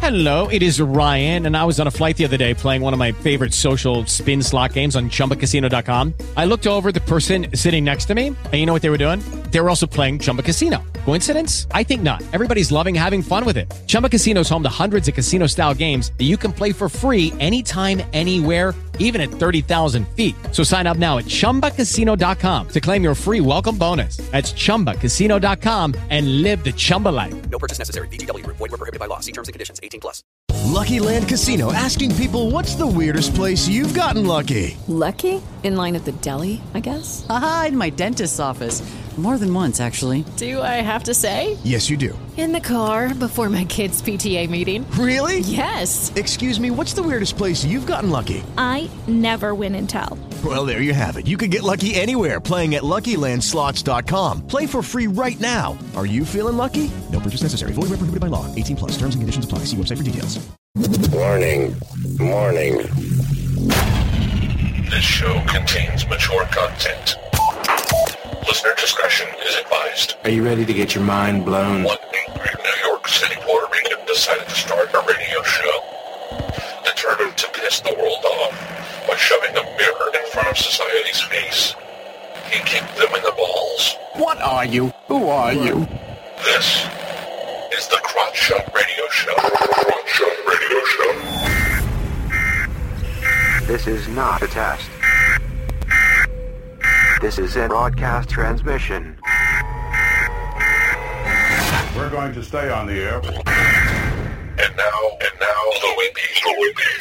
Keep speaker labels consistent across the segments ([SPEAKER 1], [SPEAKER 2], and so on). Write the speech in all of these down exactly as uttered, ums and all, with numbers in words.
[SPEAKER 1] Hello, it is Ryan, and I was on a flight the other day playing one of my favorite social spin slot games on Chumba Casino dot com. I looked over at the person sitting next to me, and you know what they were doing? They were also playing Chumba Casino. Coincidence? I think not. Everybody's loving having fun with it. Chumba Casino is home to hundreds of casino-style games that you can play for free anytime, anywhere, even at thirty thousand feet. So sign up now at Chumba Casino dot com to claim your free welcome bonus. That's Chumba Casino dot com and live the Chumba life.
[SPEAKER 2] No purchase necessary. V G W. Void where prohibited by law. See terms and conditions. eighteen plus.
[SPEAKER 3] Lucky Land Casino, asking people, what's the weirdest place you've gotten lucky?
[SPEAKER 4] Lucky? In line at the deli, I guess?
[SPEAKER 5] Aha, in my dentist's office. More than once, actually.
[SPEAKER 4] Do I have to say?
[SPEAKER 3] Yes, you do.
[SPEAKER 4] In the car before my kids' P T A meeting.
[SPEAKER 3] Really?
[SPEAKER 4] Yes.
[SPEAKER 3] Excuse me, what's the weirdest place you've gotten lucky?
[SPEAKER 6] I never win and tell.
[SPEAKER 3] Well, there you have it. You can get lucky anywhere, playing at Lucky Land Slots dot com. Play for free right now. Are you feeling lucky? No purchase necessary. Void where prohibited by law. eighteen plus. Terms and conditions apply. See website for details.
[SPEAKER 7] Warning. Warning.
[SPEAKER 8] This show contains mature content. Listener discretion is advised.
[SPEAKER 7] Are you ready to get your mind blown?
[SPEAKER 8] One angry New York City Puerto Rican decided to start a radio show, determined to piss the world off by shoving a mirror in front of society's face. He kicked them in the balls.
[SPEAKER 7] What are you? Who are you?
[SPEAKER 8] This is the Crotch Shot Radio Show. Crotch Shot Radio Show.
[SPEAKER 9] This is not a test. This is a broadcast transmission.
[SPEAKER 10] We're going to stay on the air.
[SPEAKER 8] And now, and now, Louis B. Louis B.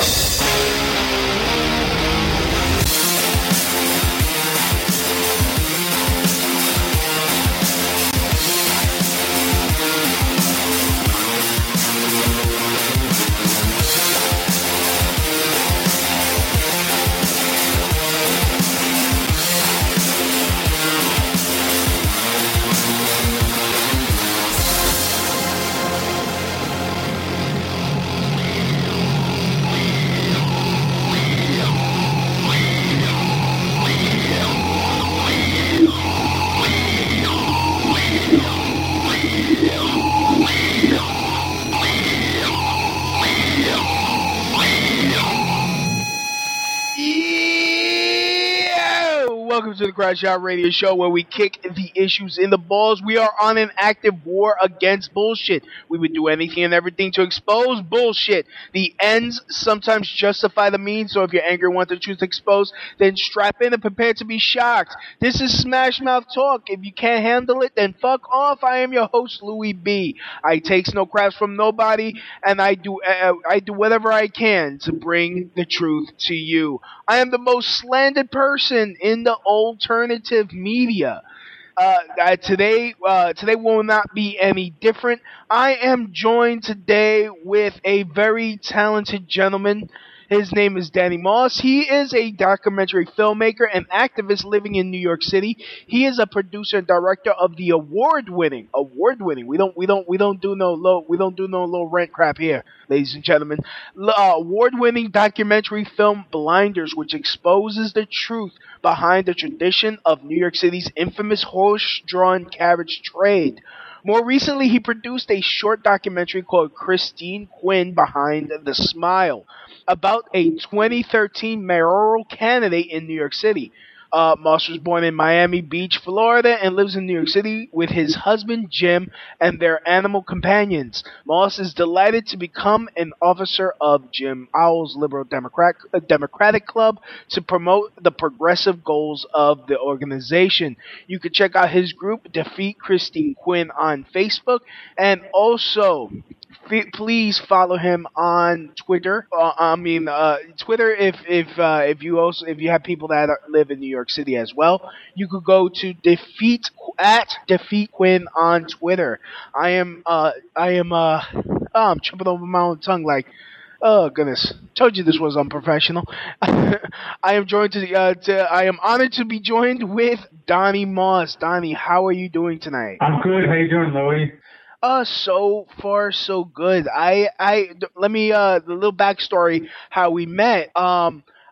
[SPEAKER 11] Welcome to the Crotch Shot Radio Show, where we kick the issues in the balls. We are on an active war against bullshit. We would do anything and everything to expose bullshit. The ends sometimes justify the means, so if you're angry and want the truth exposed, then strap in and prepare to be shocked. This is Smash Mouth Talk. If you can't handle it, then fuck off. I am your host, Louis B. I takes no craps from nobody, and I do uh, I do whatever I can to bring the truth to you. I am the most slandered person in the alternative media. Uh, uh, today, uh, today will not be any different. I am joined today with a very talented gentleman. His name is Danny Moss. He is a documentary filmmaker and activist living in New York City. He is a producer and director of the award-winning, award-winning. We don't, we don't, we don't do no low, we don't do no low rent crap here, ladies and gentlemen. Uh, award-winning documentary film Blinders, which exposes the truth behind the tradition of New York City's infamous horse-drawn carriage trade. More recently, he produced a short documentary called Christine Quinn Behind the Smile, about a twenty thirteen mayoral candidate in New York City. Uh, Moss was born in Miami Beach, Florida, and lives in New York City with his husband, Jim, and their animal companions. Moss is delighted to become an officer of Jim Owl's Liberal Democrat, uh, Democratic Club to promote the progressive goals of the organization. You can check out his group, Defeat Christine Quinn, on Facebook, and also please follow him on Twitter. Uh, I mean, uh, Twitter. If if uh, if you also if you have people that are, live in New York City as well, you could go to defeat at Defeat Quinn on Twitter. I am uh I am uh oh, I'm tripping over my own tongue like. Oh goodness! Told you this was unprofessional. I am joined to, uh, to I am honored to be joined with Donnie Moss. Donnie, how are you doing tonight?
[SPEAKER 12] I'm good. How you doing, Louis?
[SPEAKER 11] Uh, so far so good. I I let me uh the little backstory how we met. Um,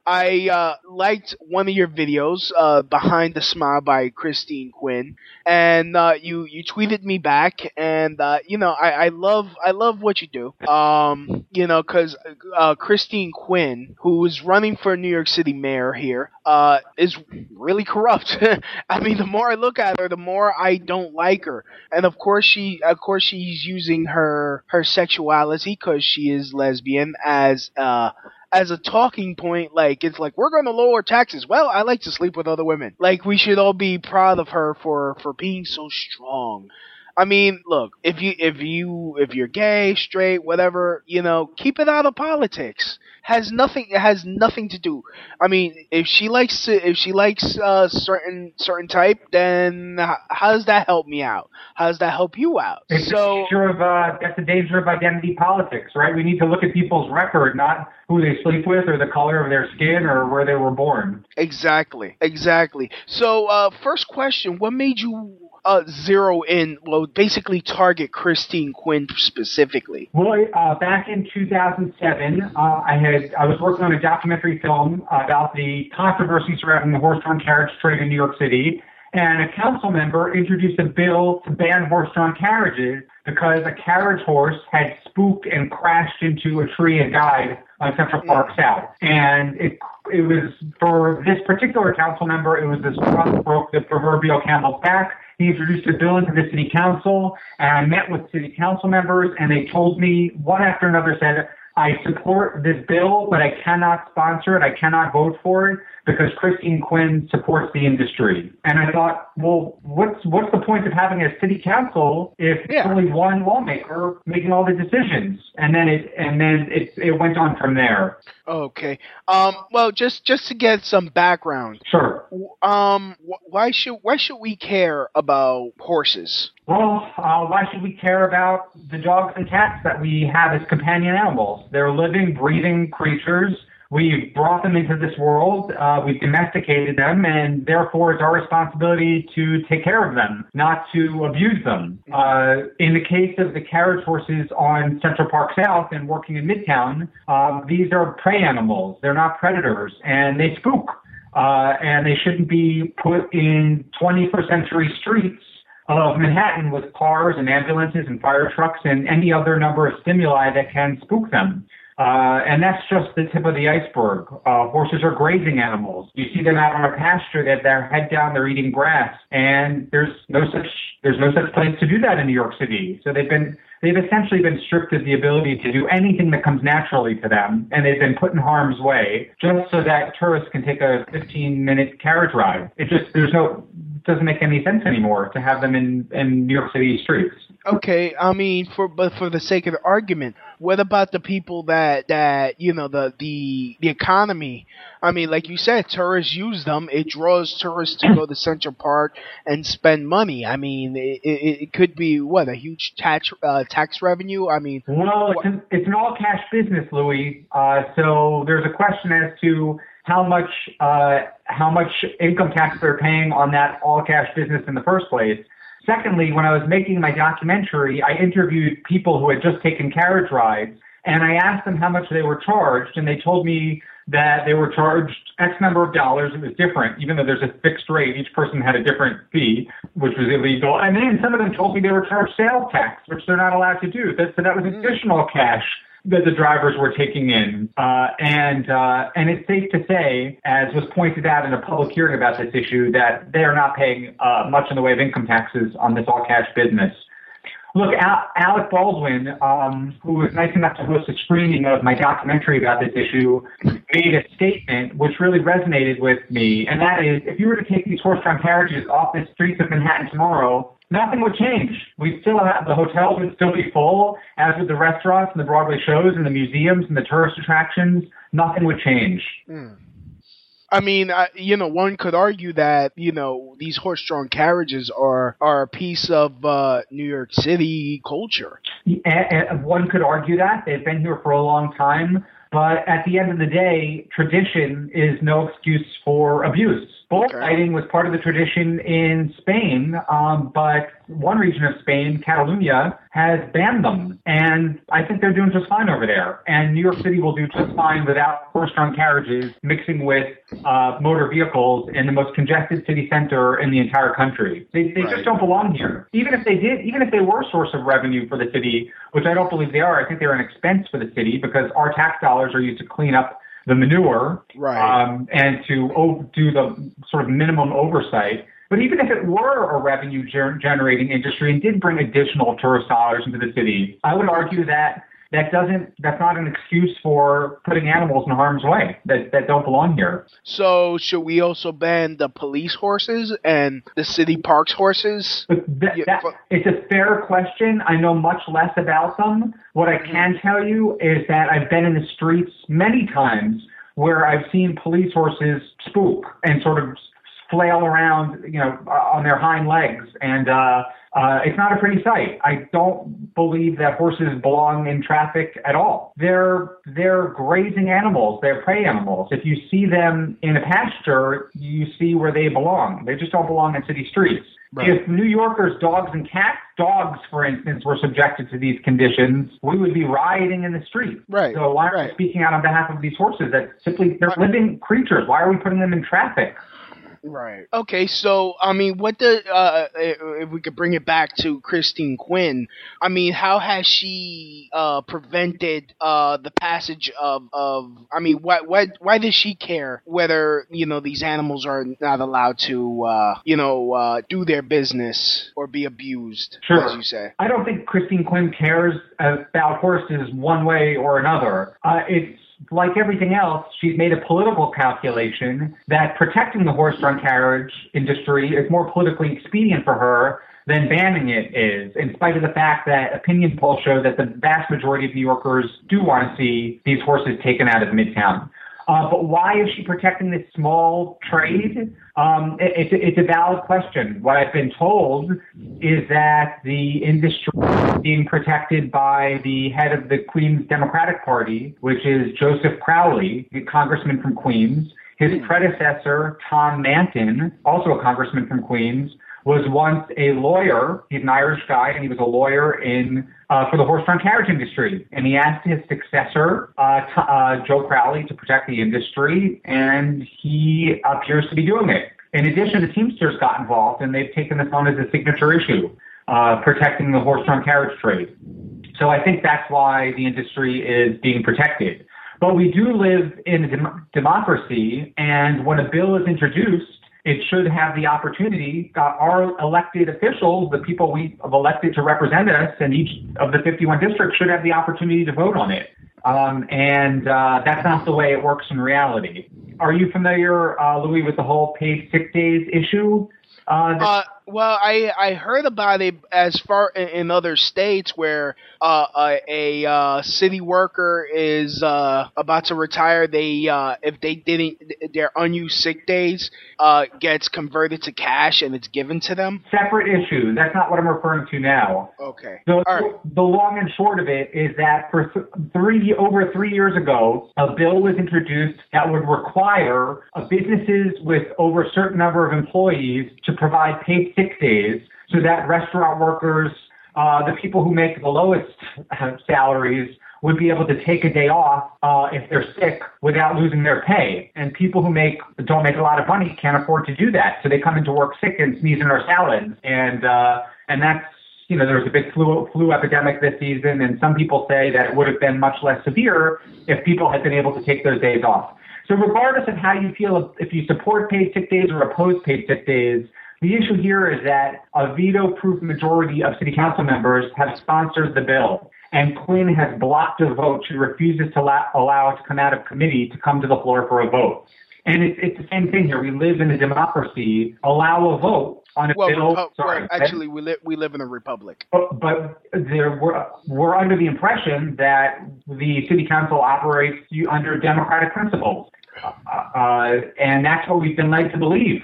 [SPEAKER 11] I uh, liked one of your videos, uh, Behind the Smile by Christine Quinn, and uh, you you tweeted me back, and uh, you know I, I love I love what you do. Um, you know, because uh, Christine Quinn, who is running for New York City mayor here, uh, is really corrupt. I mean, the more I look at her, the more I don't like her, and of course she of course she's using her her sexuality because she is lesbian as uh as a talking point. Like, it's like, we're going to lower taxes. Well, I like to sleep with other women. Like, we should all be proud of her for for being so strong. I mean, look, if you if you if you're gay, straight, whatever, you know, keep it out of politics. Has nothing it has nothing to do. I mean, if she likes to, if she likes a certain certain type, then how does that help me out? How does that help you out?
[SPEAKER 12] It's
[SPEAKER 11] so
[SPEAKER 12] a danger of, uh, that's the danger of identity politics, right? We need to look at people's record, not who they sleep with or the color of their skin or where they were born.
[SPEAKER 11] Exactly, exactly. So, uh, first question: what made you Uh, zero in, well, basically target Christine Quinn specifically?
[SPEAKER 12] Well, uh, back in two thousand seven, uh, I had I was working on a documentary film about the controversy surrounding the horse-drawn carriage trade in New York City, and a council member introduced a bill to ban horse-drawn carriages because a carriage horse had spooked and crashed into a tree and died on Central Park South. And it it was, for this particular council member, it was the straw that broke the proverbial camel's back. He introduced a bill into the city council, and I met with city council members, and they told me, one after another, said, I support this bill, but I cannot sponsor it, I cannot vote for it, because Christine Quinn supports the industry. And I thought, well, what's what's the point of having a city council if yeah. there's only one lawmaker making all the decisions? And then it and then it it went on from there.
[SPEAKER 11] Okay. Um. Well, just just to get some background.
[SPEAKER 12] Sure.
[SPEAKER 11] Um. Why should why should we care about horses?
[SPEAKER 12] Well, uh, why should we care about the dogs and cats that we have as companion animals? They're living, breathing creatures. We've brought them into this world, uh, we've domesticated them, and therefore it's our responsibility to take care of them, not to abuse them. Uh, in the case of the carriage horses on Central Park South and working in Midtown, uh, these are prey animals. They're not predators, and they spook. Uh, and they shouldn't be put in twenty-first century streets of Manhattan with cars and ambulances and fire trucks and any other number of stimuli that can spook them. Uh, and that's just the tip of the iceberg. Uh, horses are grazing animals. You see them out on a pasture, that their head down, they're eating grass, and there's no such there's no such place to do that in New York City. So they've been they've essentially been stripped of the ability to do anything that comes naturally to them, and they've been put in harm's way just so that tourists can take a fifteen minute carriage ride. It just there's no it doesn't make any sense anymore to have them in, in New York City streets.
[SPEAKER 11] Okay, I mean, for but for the sake of the argument, what about the people that, that you know, the, the the economy? I mean, like you said, tourists use them. It draws tourists to go to Central Park and spend money. I mean, it, it, it could be, what, a huge tax uh, tax revenue? I mean...
[SPEAKER 12] Well, it's an, it's an all-cash business, Louis. Uh, so there's a question as to how much uh, how much income tax they're paying on that all-cash business in the first place. Secondly, when I was making my documentary, I interviewed people who had just taken carriage rides, and I asked them how much they were charged, and they told me that they were charged X number of dollars. It was different, even though there's a fixed rate. Each person had a different fee, which was illegal. And then some of them told me they were charged sales tax, which they're not allowed to do. So that was additional cash that the drivers were taking in. Uh, and uh, and it's safe to say, as was pointed out in a public hearing about this issue, that they are not paying uh, much in the way of income taxes on this all-cash business. Look, Al- Alec Baldwin, um, who was nice enough to host a screening of my documentary about this issue, made a statement which really resonated with me, and that is, if you were to take these horse-drawn carriages off the streets of Manhattan tomorrow, nothing would change. We'd still have, the hotels would still be full, as would the restaurants and the Broadway shows and the museums and the tourist attractions. Nothing would change.
[SPEAKER 11] Mm. I mean, I, you know, one could argue that, you know, these horse-drawn carriages are are a piece of uh, New York City culture.
[SPEAKER 12] And, and one could argue that. They've been here for a long time. But at the end of the day, tradition is no excuse for abuse. Bullfighting was part of the tradition in Spain, um, but one region of Spain, Catalonia, has banned them. And I think they're doing just fine over there. And New York City will do just fine without horse-drawn carriages mixing with uh, motor vehicles in the most congested city center in the entire country. They, they right. just don't belong here. Even if they did, even if they were a source of revenue for the city, which I don't believe they are, I think they're an expense for the city because our tax dollars are used to clean up the manure,
[SPEAKER 11] right.
[SPEAKER 12] um, and to o- do the sort of minimum oversight. But even if it were a revenue-generating industry and did bring additional tourist dollars into the city, I would argue that that doesn't that's not an excuse for putting animals in harm's way that, that don't belong here.
[SPEAKER 11] So should we also ban the police horses and the city parks horses?
[SPEAKER 12] But that, that, it's a fair question. I know much less about them. What I can tell you is that I've been in the streets many times where I've seen police horses spook and sort of flail around, you know, on their hind legs, and uh, uh, it's not a pretty sight. I don't believe that horses belong in traffic at all. They're they're grazing animals. They're prey animals. If you see them in a pasture, you see where they belong. They just don't belong in city streets. Right. If New Yorkers, dogs and cats, dogs, for instance, were subjected to these conditions, we would be rioting in the street.
[SPEAKER 11] Right.
[SPEAKER 12] So why aren't
[SPEAKER 11] right.
[SPEAKER 12] we speaking out on behalf of these horses that simply, they're living creatures? Why are we putting them in traffic?
[SPEAKER 11] Right. Okay, so, I mean, what the, uh, if we could bring it back to Christine Quinn, I mean, how has she, uh, prevented, uh, the passage of, of, I mean, why, why, why does she care whether, you know, these animals are not allowed to, uh, you know, uh, do their business or be abused,
[SPEAKER 12] sure.
[SPEAKER 11] as you say?
[SPEAKER 12] I don't think Christine Quinn cares about horses one way or another. Uh, it's, like everything else, she's made a political calculation that protecting the horse-drawn carriage industry is more politically expedient for her than banning it is, in spite of the fact that opinion polls show that the vast majority of New Yorkers do want to see these horses taken out of Midtown. Uh, but why is she protecting this small trade? Um, it, it's, it's a valid question. What I've been told is that the industry is being protected by the head of the Queens Democratic Party, which is Joseph Crowley, the congressman from Queens. His predecessor, Tom Manton, also a congressman from Queens, was once a lawyer. He's an Irish guy, and he was a lawyer in uh, for the horse-drawn carriage industry. And he asked his successor, uh, t- uh, Joe Crowley, to protect the industry, and he appears to be doing it. In addition, the Teamsters got involved, and they've taken this on as a signature issue, uh, protecting the horse-drawn carriage trade. So I think that's why the industry is being protected. But we do live in a dem- democracy, and when a bill is introduced, it should have the opportunity, uh, our elected officials, the people we have elected to represent us in each of the fifty-one districts, should have the opportunity to vote on it. Um, and uh, that's not the way it works in reality. Are you familiar, uh, Louis, with the whole paid sick days issue? Uh,
[SPEAKER 11] uh, well, I, I heard about it as far in, in other states where uh, a, a uh, city worker is uh, about to retire. They uh, if they didn't, their unused sick days uh, gets converted to cash and it's given to them.
[SPEAKER 12] Separate issue. That's not what I'm referring to now.
[SPEAKER 11] Okay.
[SPEAKER 12] So
[SPEAKER 11] All right.
[SPEAKER 12] The long and short of it is that for th- three over three years ago, a bill was introduced that would require uh, businesses with over a certain number of employees to provide paid sick days so that restaurant workers, uh, the people who make the lowest salaries, would be able to take a day off uh, if they're sick without losing their pay. And people who make don't make a lot of money can't afford to do that. So they come into work sick and sneeze in our salads. And uh, and that's, you know, there was a big flu, flu epidemic this season. And some people say that it would have been much less severe if people had been able to take those days off. So regardless of how you feel, if you support paid sick days or oppose paid sick days, the issue here is that a veto-proof majority of city council members have sponsored the bill, and Quinn has blocked a vote. She refuses to allow, allow it to come out of committee to come to the floor for a vote. And it's, it's the same thing here. We live in a democracy. Allow a vote on a
[SPEAKER 11] well,
[SPEAKER 12] bill.
[SPEAKER 11] Repu-
[SPEAKER 12] sorry,
[SPEAKER 11] well, actually, we, li- we live in a republic.
[SPEAKER 12] But, but there, we're, we're under the impression that the city council operates under democratic principles. Uh, uh, and that's what we've been led to believe.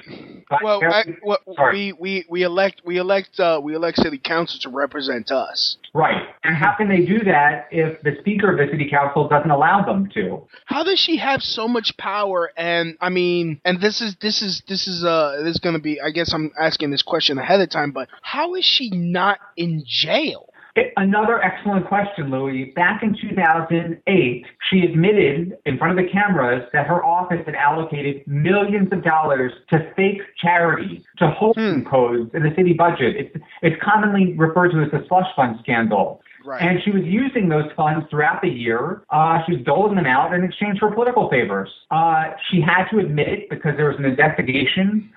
[SPEAKER 12] But
[SPEAKER 11] Well, I, well
[SPEAKER 12] sorry.
[SPEAKER 11] we we we elect we elect uh, we elect city council to represent us.
[SPEAKER 12] Right. And how can they do that if the speaker of the city council doesn't allow them to?
[SPEAKER 11] How does she have so much power? And I mean, and this is this is this is uh this is going to be. I guess I'm asking this question ahead of time, but how is she not in jail?
[SPEAKER 12] It, another excellent question, Louis. Back in two thousand eight, she admitted in front of the cameras that her office had allocated millions of dollars to fake charities, to holding codes in the city budget. It's, it's commonly referred to as the slush fund scandal.
[SPEAKER 11] Right.
[SPEAKER 12] And she was using those funds throughout the year. Uh, she was doling them out in exchange for political favors. Uh, she had to admit it because there was an investigation.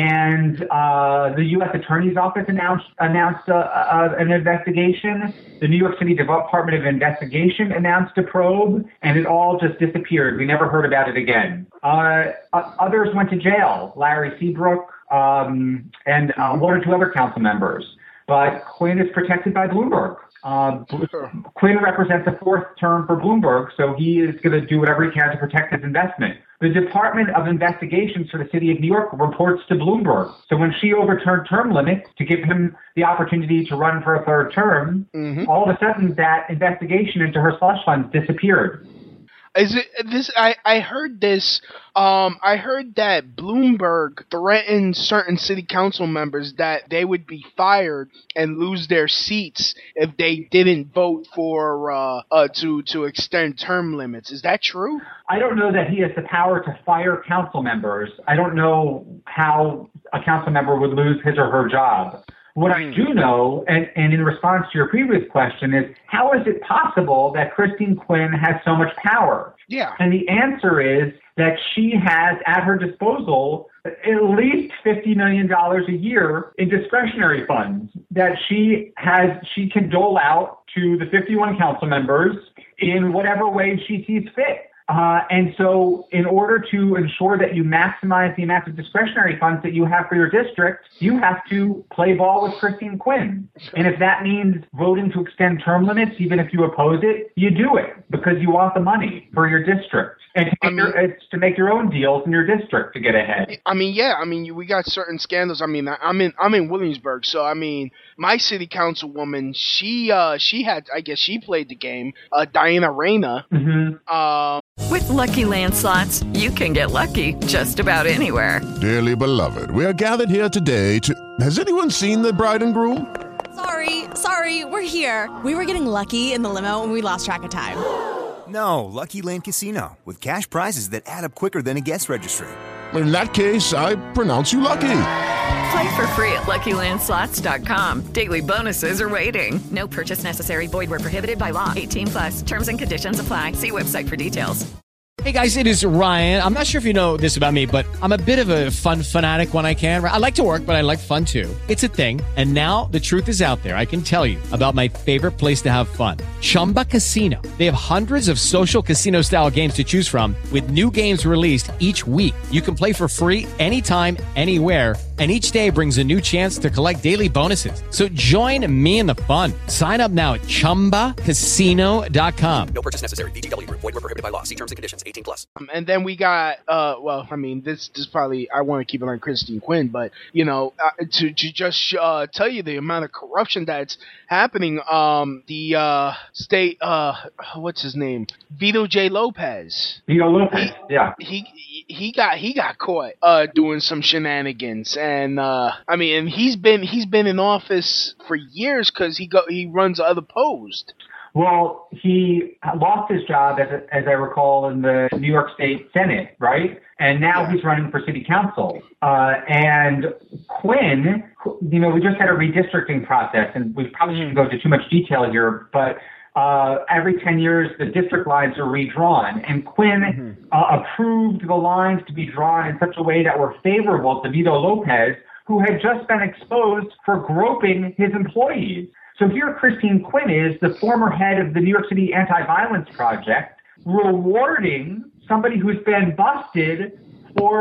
[SPEAKER 12] And uh, the U S Attorney's Office announced announced uh, uh, an investigation. The New York City Department of Investigation announced a probe, and it all just disappeared. We never heard about it again. Uh, uh, others went to jail. Larry Seabrook um, and uh, one or two other council members. But Quinn is protected by Bloomberg. Uh, Quinn represents a fourth term for Bloomberg, so he is going to do whatever he can to protect his investment. The Department of Investigations for the City of New York reports to Bloomberg. So when she overturned term limits to give him the opportunity to run for a third term, mm-hmm. all of a sudden that investigation into her slush funds disappeared.
[SPEAKER 11] Is it this? I, I heard this. Um, I heard that Bloomberg threatened certain city council members that they would be fired and lose their seats if they didn't vote for uh, uh to to extend term limits. Is that true?
[SPEAKER 12] I don't know that he has the power to fire council members. I don't know how a council member would lose his or her job. What I do know, and, and in response to your previous question, is how is it possible that Christine Quinn has so much power?
[SPEAKER 11] Yeah.
[SPEAKER 12] And the answer is that she has at her disposal at least fifty million dollars a year in discretionary funds that she has, she can dole out to the fifty-one council members in whatever way she sees fit. Uh, and so in order to ensure that you maximize the amount of discretionary funds that you have for your district, you have to play ball with Christine Quinn. And if that means voting to extend term limits, even if you oppose it, you do it because you want the money for your district. And to make, I mean, your, it's to make your own deals in your district to get ahead.
[SPEAKER 11] I mean, yeah, I mean, we got certain scandals. I mean, I'm in I'm in Williamsburg, so I mean, my city councilwoman, she uh, she had, I guess, she played the game. Uh, Diana Reyna.
[SPEAKER 12] Mm-hmm.
[SPEAKER 11] Uh,
[SPEAKER 5] With Lucky Land Slots, you can get lucky just about anywhere.
[SPEAKER 13] Dearly beloved, we are gathered here today to... Has anyone seen the bride and groom?
[SPEAKER 14] Sorry, sorry, we're here. We were getting lucky in the limo and we lost track of time.
[SPEAKER 15] No, Lucky Land Casino, with cash prizes that add up quicker than a guest registry.
[SPEAKER 13] In that case, I pronounce you lucky.
[SPEAKER 5] Play for free at Lucky Land Slots dot com. Daily bonuses are waiting. No purchase necessary. Void where prohibited by law. eighteen plus. Terms and conditions apply. See website for details.
[SPEAKER 1] Hey guys, it is Ryan. I'm not sure if you know this about me, but I'm a bit of a fun fanatic when I can. I like to work, but I like fun too. It's a thing. And now the truth is out there. I can tell you about my favorite place to have fun. Chumba Casino. They have hundreds of social casino style games to choose from with new games released each week. You can play for free anytime, anywhere. And each day brings a new chance to collect daily bonuses. So join me in the fun. Sign up now at chumba casino dot com.
[SPEAKER 2] No purchase necessary. V G W. Void where prohibited by law. See terms and conditions. eighteen plus.
[SPEAKER 11] Um, and then we got, uh, well, I mean, this, this probably, I want to keep it on Christine Quinn, but, you know, uh, to, to just uh, tell you the amount of corruption that's happening, um, the uh, state, uh, what's his name? Vito J. Lopez.
[SPEAKER 12] Vito Lopez,
[SPEAKER 11] he,
[SPEAKER 12] yeah.
[SPEAKER 11] He, he got he got caught uh, doing some shenanigans, and uh, I mean, and he's been he's been in office for years because he go he runs unopposed.
[SPEAKER 12] Well, he lost his job, as as I recall, in the New York State Senate, right? And now yeah. he's running for city council. Uh, and Quinn, you know, we just had a redistricting process, and we probably shouldn't go into too much detail here, but Uh, every ten years, the district lines are redrawn, and Quinn mm-hmm. uh, approved the lines to be drawn in such a way that were favorable to Vito Lopez, who had just been exposed for groping his employees. So here Christine Quinn is, the former head of the New York City Anti-Violence Project, rewarding somebody who's been busted for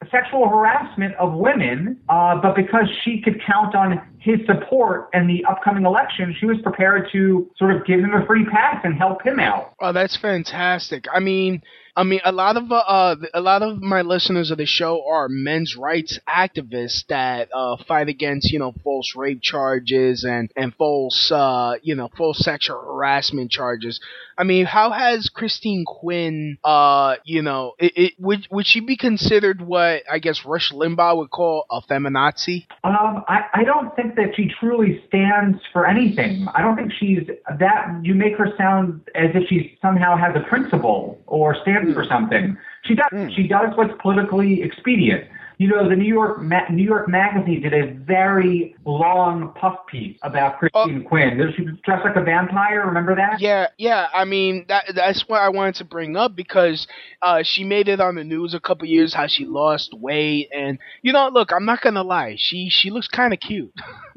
[SPEAKER 12] sexual harassment of women, uh, but because she could count on his support in the upcoming election, she was prepared to sort of give him a free pass and help him out.
[SPEAKER 11] Oh, that's fantastic. I mean, I mean, a lot of uh, a lot of my listeners of the show are men's rights activists that uh, fight against, you know, false rape charges and and false, uh, you know, false sexual harassment charges. I mean, how has Christine Quinn, uh, you know, it, it would would she be considered what I guess Rush Limbaugh would call a feminazi?
[SPEAKER 12] Um, I, I don't think that she truly stands for anything. I don't think she's that. You make her sound as if she somehow has a principle or stands mm. for something. She does. Mm. She does what's politically expedient. You know, the New York Ma- New York Magazine did a very long puff piece about Christine oh. Quinn. She was dressed like a vampire. Remember that?
[SPEAKER 11] Yeah, yeah. I mean, that that's what I wanted to bring up because uh, she made it on the news a couple years how she lost weight, and you know, look, I'm not gonna lie, she she looks kind of cute.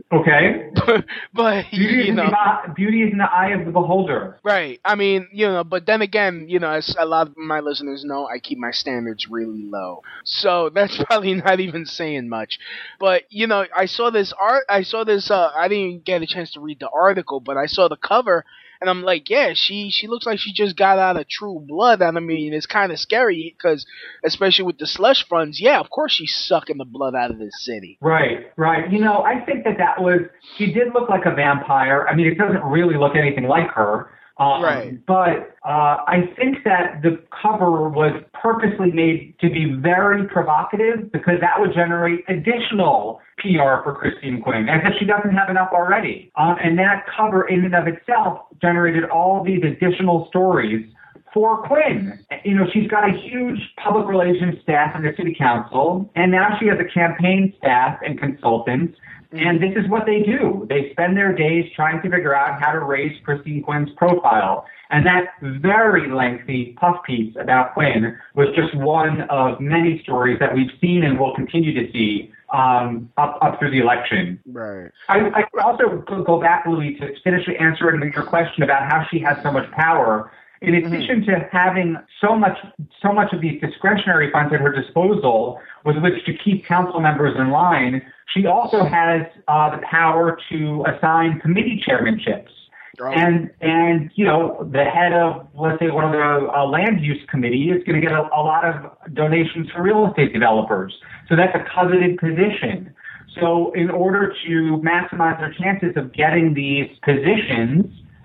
[SPEAKER 12] Okay.
[SPEAKER 11] but, but
[SPEAKER 12] beauty,
[SPEAKER 11] you
[SPEAKER 12] is
[SPEAKER 11] know,
[SPEAKER 12] in the, beauty is in the eye of the beholder.
[SPEAKER 11] Right. I mean, you know, but then again, you know, as a lot of my listeners know, I keep my standards really low, so that's probably not even saying much. But you know, I saw this art. I saw this. Uh, I didn't get a chance to read the article, but I saw the cover, and I'm like, yeah, she she looks like she just got out of True Blood. And I mean, it's kind of scary because, especially with the slush funds, yeah, of course she's sucking the blood out of this city.
[SPEAKER 12] Right, right. You know, I think that that was. She did look like a vampire. I mean, it doesn't really look anything like her. Um, right. But uh, I think that the cover was purposely made to be very provocative because that would generate additional P R for Christine Quinn, as if she doesn't have enough already. Uh, and that cover in and of itself generated all these additional stories for Quinn. You know, she's got a huge public relations staff in the city council, and now she has a campaign staff and consultants. And this is what they do. They spend their days trying to figure out how to raise Christine Quinn's profile. And that very lengthy puff piece about Quinn was just one of many stories that we've seen and will continue to see um, up up through the election.
[SPEAKER 11] Right.
[SPEAKER 12] I, I also go back, Louis, to finish answering your question about how she has so much power. In addition mm-hmm. to having so much so much of these discretionary funds at her disposal with which to keep council members in line, she also has uh, the power to assign committee chairmanships. Oh. And, and you know, the head of, let's say, one of the uh, land use committee is going to get a, a lot of donations for real estate developers. So that's a coveted position. So in order to maximize their chances of getting these positions,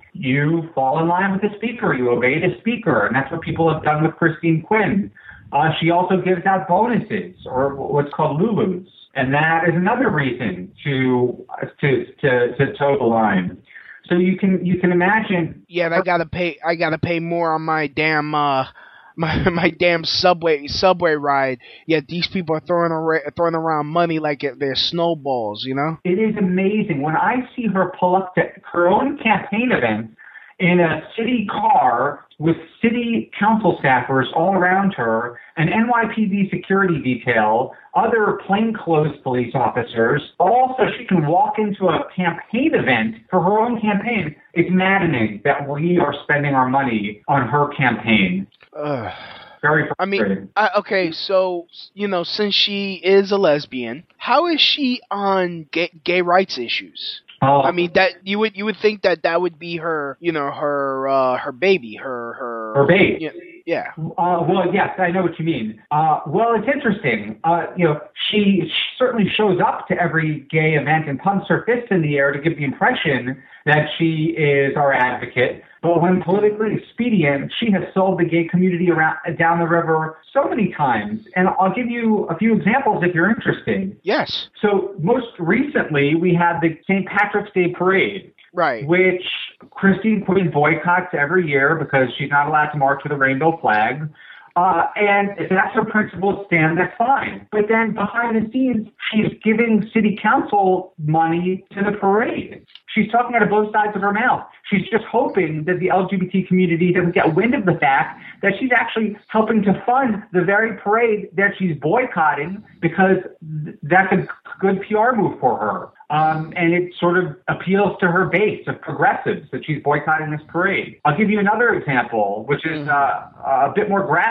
[SPEAKER 12] you fall in line with the speaker. You obey the speaker. And that's what people have done with Christine Quinn. Uh, she also gives out bonuses, or what's called Lulus. And that is another reason to to to, to toe the line. So you can you can imagine.
[SPEAKER 11] Yeah, I gotta pay. I gotta pay more on my damn uh, my my damn subway subway ride. Yet these people are throwing ar- throwing around money like they're snowballs. You know.
[SPEAKER 12] It is amazing when I see her pull up to her own campaign events in a city car with city council staffers all around her, an N Y P D security detail, other plainclothes police officers, all so she can walk into a campaign event for her own campaign. It's maddening that we are spending our money on her campaign.
[SPEAKER 11] Ugh.
[SPEAKER 12] Very
[SPEAKER 11] I mean, I, okay, so, you know, since she is a lesbian, how is she on gay, gay rights issues?
[SPEAKER 12] Oh.
[SPEAKER 11] I mean, that you would you would think that that would be her, you know, her uh, her baby, her her
[SPEAKER 12] her baby.
[SPEAKER 11] You know, yeah.
[SPEAKER 12] Uh, well, yes, I know what you mean. Uh, well, it's interesting. Uh, you know, she, she certainly shows up to every gay event and pumps her fists in the air to give the impression that she is our advocate. But when politically expedient, she has sold the gay community around down the river so many times. And I'll give you a few examples if you're interested.
[SPEAKER 11] Yes.
[SPEAKER 12] So most recently, we had the Saint Patrick's Day Parade.
[SPEAKER 11] Right.
[SPEAKER 12] Which Christine Quinn boycotts every year because she's not allowed to march with a rainbow flag. Uh, and if that's her principal stand, that's fine. But then behind the scenes, she's giving city council money to the parade. She's talking out of both sides of her mouth. She's just hoping that the L G B T community doesn't get wind of the fact that she's actually helping to fund the very parade that she's boycotting because th- that's a good P R move for her. Um, and it sort of appeals to her base of progressives that she's boycotting this parade. I'll give you another example, which is uh, a bit more graphic.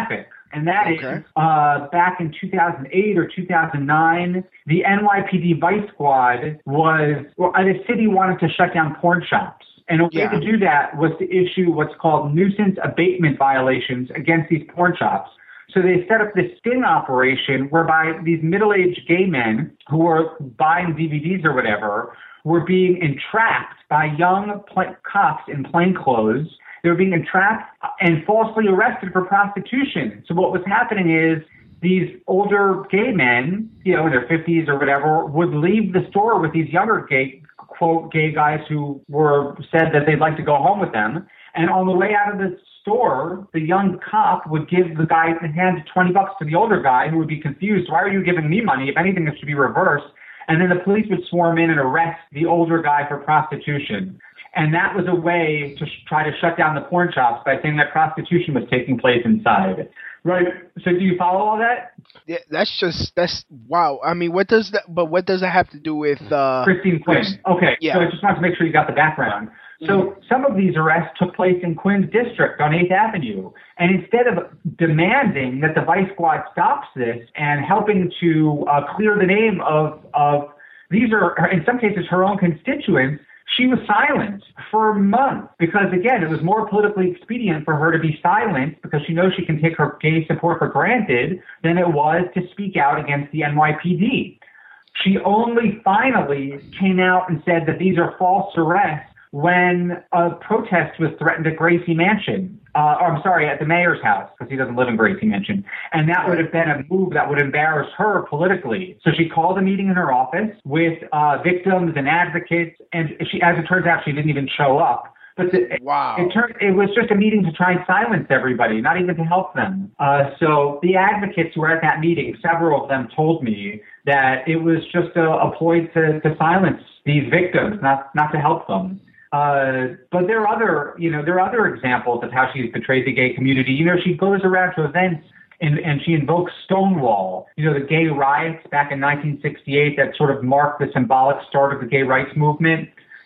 [SPEAKER 12] And that
[SPEAKER 11] Okay.
[SPEAKER 12] is, uh, back in two thousand eight or two thousand nine, the N Y P D Vice Squad was, well, the city wanted to shut down porn shops. And a way
[SPEAKER 11] Yeah.
[SPEAKER 12] to do that was to issue what's called nuisance abatement violations against these porn shops. So they set up this sting operation whereby these middle-aged gay men who were buying D V Ds or whatever were being entrapped by young pl- cops in plain clothes. They were being entrapped and falsely arrested for prostitution. So what was happening is these older gay men, you know, in their fifties or whatever, would leave the store with these younger gay, quote, gay guys who were said that they'd like to go home with them. And on the way out of the store, the young cop would give the guy, hand twenty bucks to the older guy who would be confused. Why are you giving me money? If anything, it should be reversed. And then the police would swarm in and arrest the older guy for prostitution. And that was a way to sh- try to shut down the porn shops by saying that prostitution was taking place inside. Right. So do you follow all that?
[SPEAKER 11] Yeah, that's just that's wow. I mean, what does that? But what does that have to do with uh,
[SPEAKER 12] Christine Quinn? Okay.
[SPEAKER 11] Yeah.
[SPEAKER 12] So I just wanted to make sure you got the background. So some of these arrests took place in Quinn's district on eighth Avenue. And instead of demanding that the Vice Squad stops this and helping to uh, clear the name of, of these are, in some cases, her own constituents, she was silent for months because, again, it was more politically expedient for her to be silent because she knows she can take her gay support for granted than it was to speak out against the N Y P D. She only finally came out and said that these are false arrests when a protest was threatened at Gracie Mansion, uh, or I'm sorry, at the mayor's house, because he doesn't live in Gracie Mansion. And that would have been a move that would embarrass her politically. So she called a meeting in her office with uh, victims and advocates, and she, as it turns out, she didn't even show up. But the,
[SPEAKER 11] wow.
[SPEAKER 12] it, it, turned, it was just a meeting to try and silence everybody, not even to help them. Uh, so the advocates who were at that meeting, several of them told me that it was just a, a ploy to, to silence these victims, not not to help them. Uh, but there are other, you know, there are other examples of how she's betrayed the gay community. You know, she goes around to events and, and she invokes Stonewall, you know, the gay riots back in nineteen sixty-eight that sort of marked the symbolic start of the gay rights movement.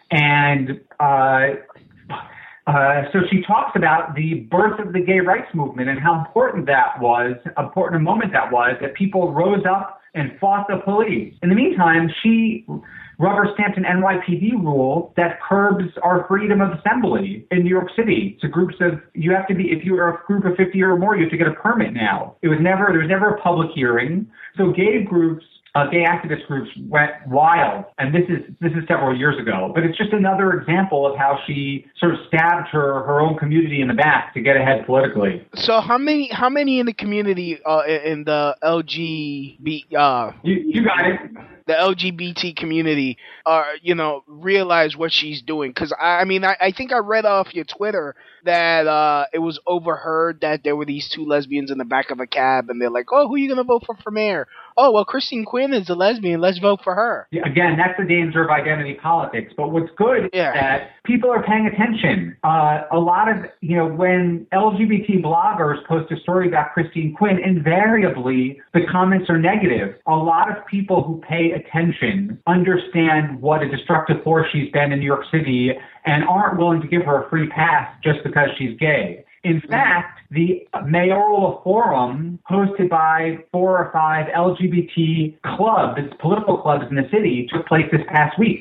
[SPEAKER 12] And uh, uh, so she talks about the birth of the gay rights movement and how important that was, important a moment that was, that people rose up and fought the police. In the meantime, she rubber stamped an N Y P D rule that curbs our freedom of assembly in New York City. To groups of, you have to be, if you are a group of fifty or more, you have to get a permit now. It was never, there was never a public hearing. So gay groups, uh, gay activist groups went wild. And this is, this is several years ago. But it's just another example of how she sort of stabbed her, her own community in the back to get ahead politically.
[SPEAKER 11] So how many, how many in the community, uh, in the L G B, uh,
[SPEAKER 12] you, you got it.
[SPEAKER 11] The L G B T community, uh, you know, realize what she's doing? Because, I, I mean, I, I think I read off your Twitter that uh, it was overheard that there were these two lesbians in the back of a cab, and they're like, oh, who are you going to vote for for mayor? Oh, well, Christine Quinn is a lesbian. Let's vote for her.
[SPEAKER 12] Yeah, again, that's the danger of identity politics. But what's good
[SPEAKER 11] yeah.
[SPEAKER 12] is that people are paying attention. Uh, a lot of, you know, when L G B T bloggers post a story about Christine Quinn, invariably the comments are negative. A lot of people who pay attention understand what a destructive force she's been in New York City and aren't willing to give her a free pass just because she's gay. In fact, the mayoral forum hosted by four or five L G B T clubs, political clubs in the city, took place this past week.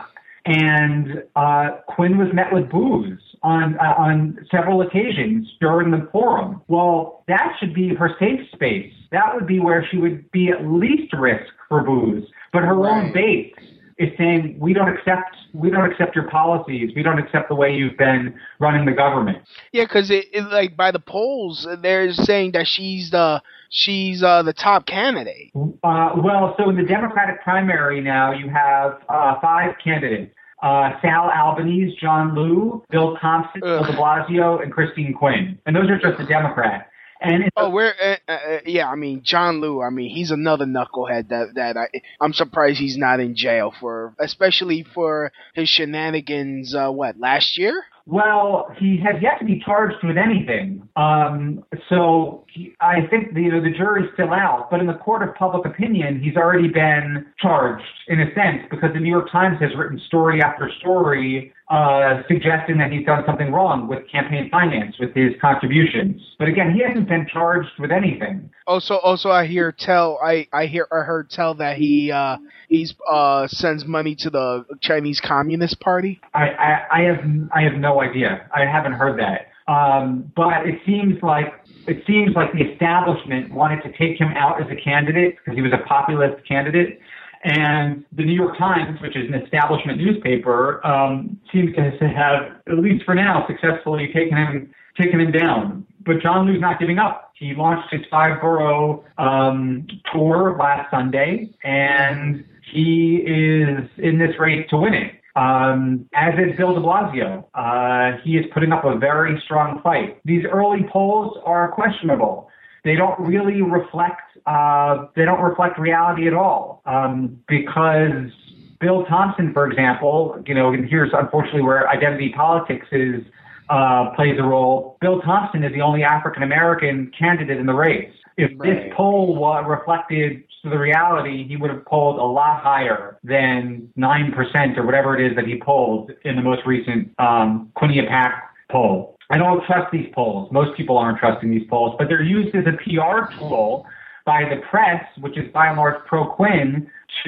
[SPEAKER 12] And uh, Quinn was met with boos on uh, on several occasions during the forum. Well, that should be her safe space. That would be where she would be at least risk for boos. But her right. own base is saying, we don't accept we don't accept your policies. We don't accept the way you've been running the government.
[SPEAKER 11] Yeah, because it, it like by the polls, they're saying that she's the she's uh, the top candidate.
[SPEAKER 12] Uh, well, so in the Democratic primary now, you have uh, five candidates: uh, Sal Albanese, John Liu, Bill Thompson, Bill de Blasio, and Christine Quinn. And those are just the Democrats. And
[SPEAKER 11] oh, we're uh, uh, yeah. I mean, John Liu. I mean, he's another knucklehead that that I I'm surprised he's not in jail for, especially for his shenanigans. Uh, what last year?
[SPEAKER 12] Well, he has yet to be charged with anything. Um, so he, I think the, you know, the jury's still out. But in the court of public opinion, he's already been charged in a sense because the New York Times has written story after story uh, suggesting that he's done something wrong with campaign finance, with his contributions. But again, he hasn't been charged with anything.
[SPEAKER 11] Also, also, I hear tell I I hear I heard tell that he uh, he's uh, sends money to the Chinese Communist Party.
[SPEAKER 12] I, I, I have I have no idea. I haven't heard that. Um, but it seems like it seems like the establishment wanted to take him out as a candidate because he was a populist candidate. And the New York Times, which is an establishment newspaper, um, seems to have, at least for now, successfully taken him taken him down. But John Liu's not giving up. He launched his five-borough um, tour last Sunday, and he is in this race to win it. Um, as is Bill de Blasio. Uh, he is putting up a very strong fight. These early polls are questionable. They don't really reflect uh, they don't reflect reality at all, um, because Bill Thompson, for example, you know, and here's unfortunately where identity politics is uh, plays a role. Bill Thompson is the only African American candidate in the race. If right. this poll uh, reflected the reality, he would have polled a lot higher than nine percent or whatever it is that he polled in the most recent um, Quinnipiac poll. I don't trust these polls. Most people aren't trusting these polls, but they're used as a P R tool by the press, which is by and large pro-Quinn,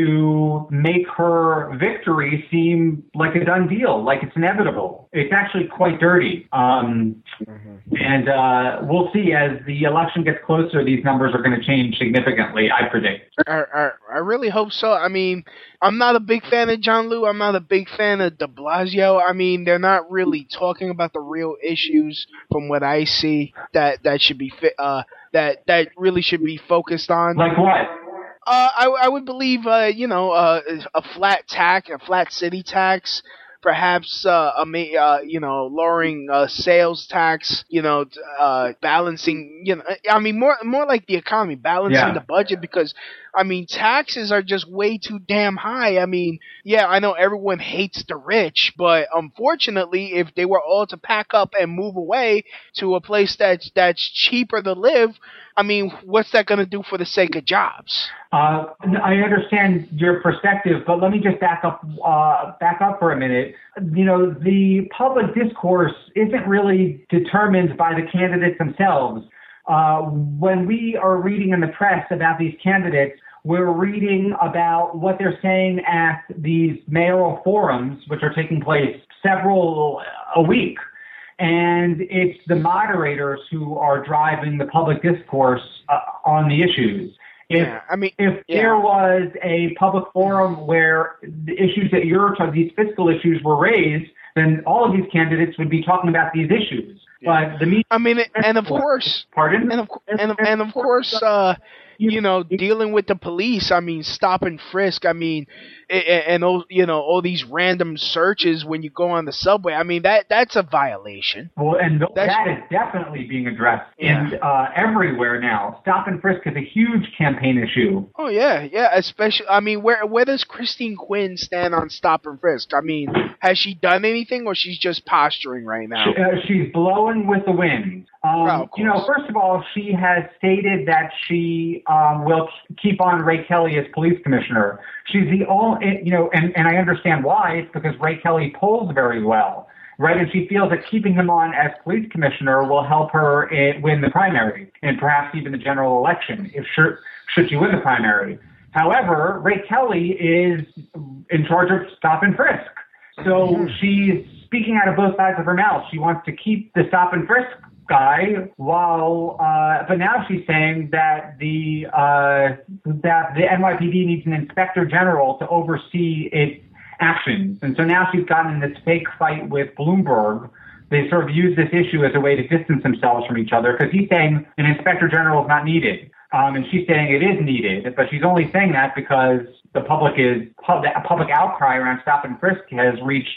[SPEAKER 12] to make her victory seem like a done deal, like it's inevitable. It's actually quite dirty. Um, mm-hmm. And uh, we'll see as the election gets closer, these numbers are going to change significantly, I predict.
[SPEAKER 11] I, I, I really hope so. I mean, I'm not a big fan of John Liu. I'm not a big fan of de Blasio. I mean, they're not really talking about the real issues from what I see that, that should be fi- uh, that that really should be focused on.
[SPEAKER 12] Like what?
[SPEAKER 11] Uh, I, I would believe, uh, you know, uh, a flat tax, a flat city tax, perhaps, uh, a, uh, you know, lowering uh, sales tax, you know, uh, balancing, you know, I mean, more more like the economy, balancing
[SPEAKER 12] yeah.
[SPEAKER 11] the budget, because, I mean, taxes are just way too damn high. I mean, yeah, I know everyone hates the rich, but unfortunately, if they were all to pack up and move away to a place that's that's cheaper to live, I mean, what's that going to do for the sake of jobs?
[SPEAKER 12] Uh, I understand your perspective, but let me just back up, uh, back up for a minute. You know, the public discourse isn't really determined by the candidates themselves. Uh, when we are reading in the press about these candidates, we're reading about what they're saying at these mayoral forums, which are taking place several a week. And it's the moderators who are driving the public discourse uh, on the issues. If,
[SPEAKER 11] yeah, I mean,
[SPEAKER 12] if
[SPEAKER 11] yeah.
[SPEAKER 12] there was a public forum where the issues that you're talking, these fiscal issues were raised, then all of these candidates would be talking about these issues. Yeah. But the media,
[SPEAKER 11] I mean, and of course,
[SPEAKER 12] pardon,
[SPEAKER 11] and of and of, and of course, uh, you know, dealing with the police. I mean, stop and frisk. I mean, and, and all, you know, all these random searches when you go on the subway. I mean, that that's a violation.
[SPEAKER 12] Well, and th-
[SPEAKER 11] that's,
[SPEAKER 12] that is definitely being addressed
[SPEAKER 11] yeah.
[SPEAKER 12] in uh, everywhere now. Stop and frisk is a huge campaign issue.
[SPEAKER 11] Oh yeah, yeah. Especially, I mean, where where does Christine Quinn stand on stop and frisk? I mean, has she done anything, or she's just posturing right now?
[SPEAKER 12] She, uh, she's blowing with the wind. Um,
[SPEAKER 11] oh,
[SPEAKER 12] you know, first of all, she has stated that she um, will keep on Ray Kelly as police commissioner. She's the only, you know, and, and I understand why. It's because Ray Kelly polls very well, right? And she feels that keeping him on as police commissioner will help her in, win the primary and perhaps even the general election, if should, should she win the primary. However, Ray Kelly is in charge of stop and frisk. So mm-hmm. she's speaking out of both sides of her mouth. She wants to keep the stop and frisk guy, while uh, but now she's saying that the uh, that the N Y P D needs an inspector general to oversee its actions, and so now she's gotten in this fake fight with Bloomberg. They sort of use this issue as a way to distance themselves from each other because he's saying an inspector general is not needed, um, and she's saying it is needed, but she's only saying that because the public is the public outcry around stop and frisk has reached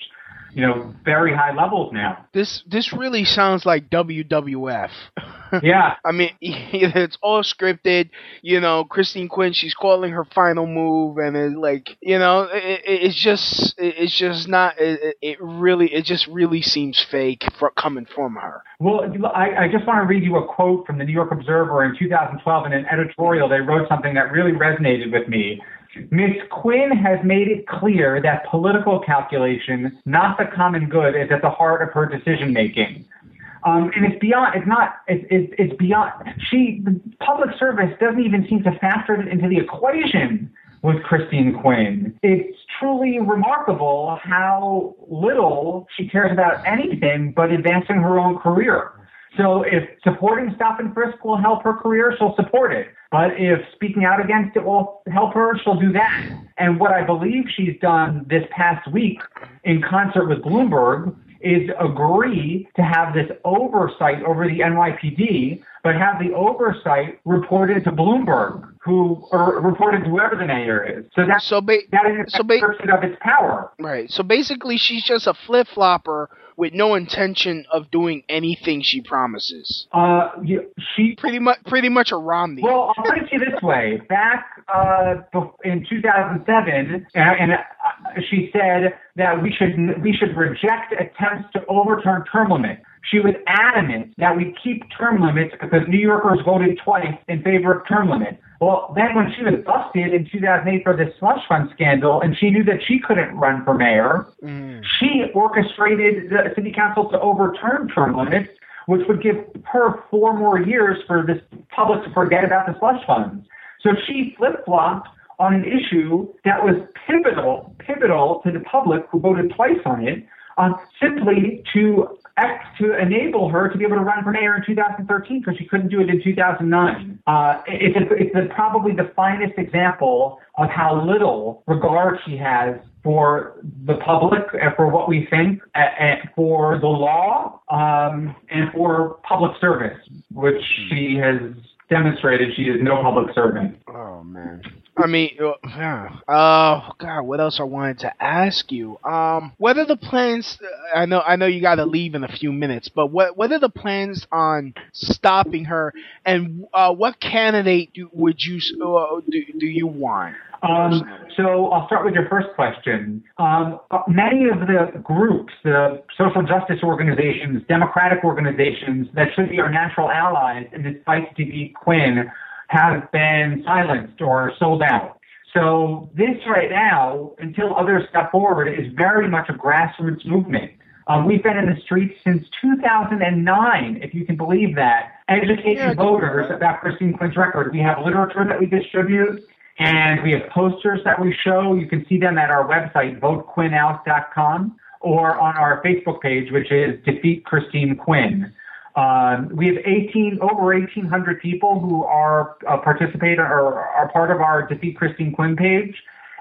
[SPEAKER 12] you know, very high levels now.
[SPEAKER 11] This this really sounds like W W F.
[SPEAKER 12] Yeah.
[SPEAKER 11] I mean, it's all scripted. You know, Christine Quinn, she's calling her final move, and it's like, you know, it, it's just, it's just not. It, it really, it just really seems fake for coming from her.
[SPEAKER 12] Well, I, I just want to read you a quote from the New York Observer in two thousand twelve in an editorial. They wrote something that really resonated with me. Miss Quinn has made it clear that political calculation, not the common good, is at the heart of her decision making. Um, and it's beyond, it's not, it's, it's, it's beyond, she, public service doesn't even seem to factor it into the equation with Christine Quinn. It's truly remarkable how little she cares about anything but advancing her own career. So if supporting stop and frisk will help her career, she'll support it. But if speaking out against it will help her, she'll do that. And what I believe she's done this past week in concert with Bloomberg is agree to have this oversight over the N Y P D, but have the oversight reported to Bloomberg, who or reported to whoever the mayor is. So that's
[SPEAKER 11] so ba-
[SPEAKER 12] that is
[SPEAKER 11] so ba-
[SPEAKER 12] of its power.
[SPEAKER 11] Right. So basically, she's just a flip flopper with no intention of doing anything she promises.
[SPEAKER 12] Uh, she
[SPEAKER 11] pretty much pretty much a Romney.
[SPEAKER 12] Well, I'll put it to you this way: back uh, in two thousand seven, and, and uh, she said that we should we should reject attempts to overturn term limits. She was adamant that we keep term limits because New Yorkers voted twice in favor of term limits. Well, then when she was busted in two thousand eight for this slush fund scandal, and she knew that she couldn't run for mayor, mm. she orchestrated the city council to overturn term limits, which would give her four more years for this public to forget about the slush funds. So she flip-flopped on an issue that was pivotal, pivotal to the public who voted twice on it, um, simply to to enable her to be able to run for mayor in two thousand thirteen because she couldn't do it in two thousand nine. Uh, it's a, it's a, probably the finest example of how little regard she has for the public and for what we think, and for the law, um, and for public service, which she has demonstrated she is no public servant.
[SPEAKER 11] Oh, man. I mean, uh, oh God, what else I wanted to ask you? Um, whether the plans, I know, I know you got to leave in a few minutes, but what, what are the plans on stopping her, and uh, what candidate do, would you uh, do, do you want?
[SPEAKER 12] Um, so I'll start with your first question. Um, many of the groups, the social justice organizations, democratic organizations that should be our natural allies in this fight to beat Quinn have been silenced or sold out. So this right now, until others step forward, is very much a grassroots movement. Um, we've been in the streets since two thousand nine, if you can believe that, educating yeah, voters about Christine Quinn's record. We have literature that we distribute, and we have posters that we show. You can see them at our website, vote quinn out dot com, or on our Facebook page, which is Defeat Christine Quinn. Um, we have eighteen over eighteen hundred people who are uh, participate or are part of our Defeat Christine Quinn page,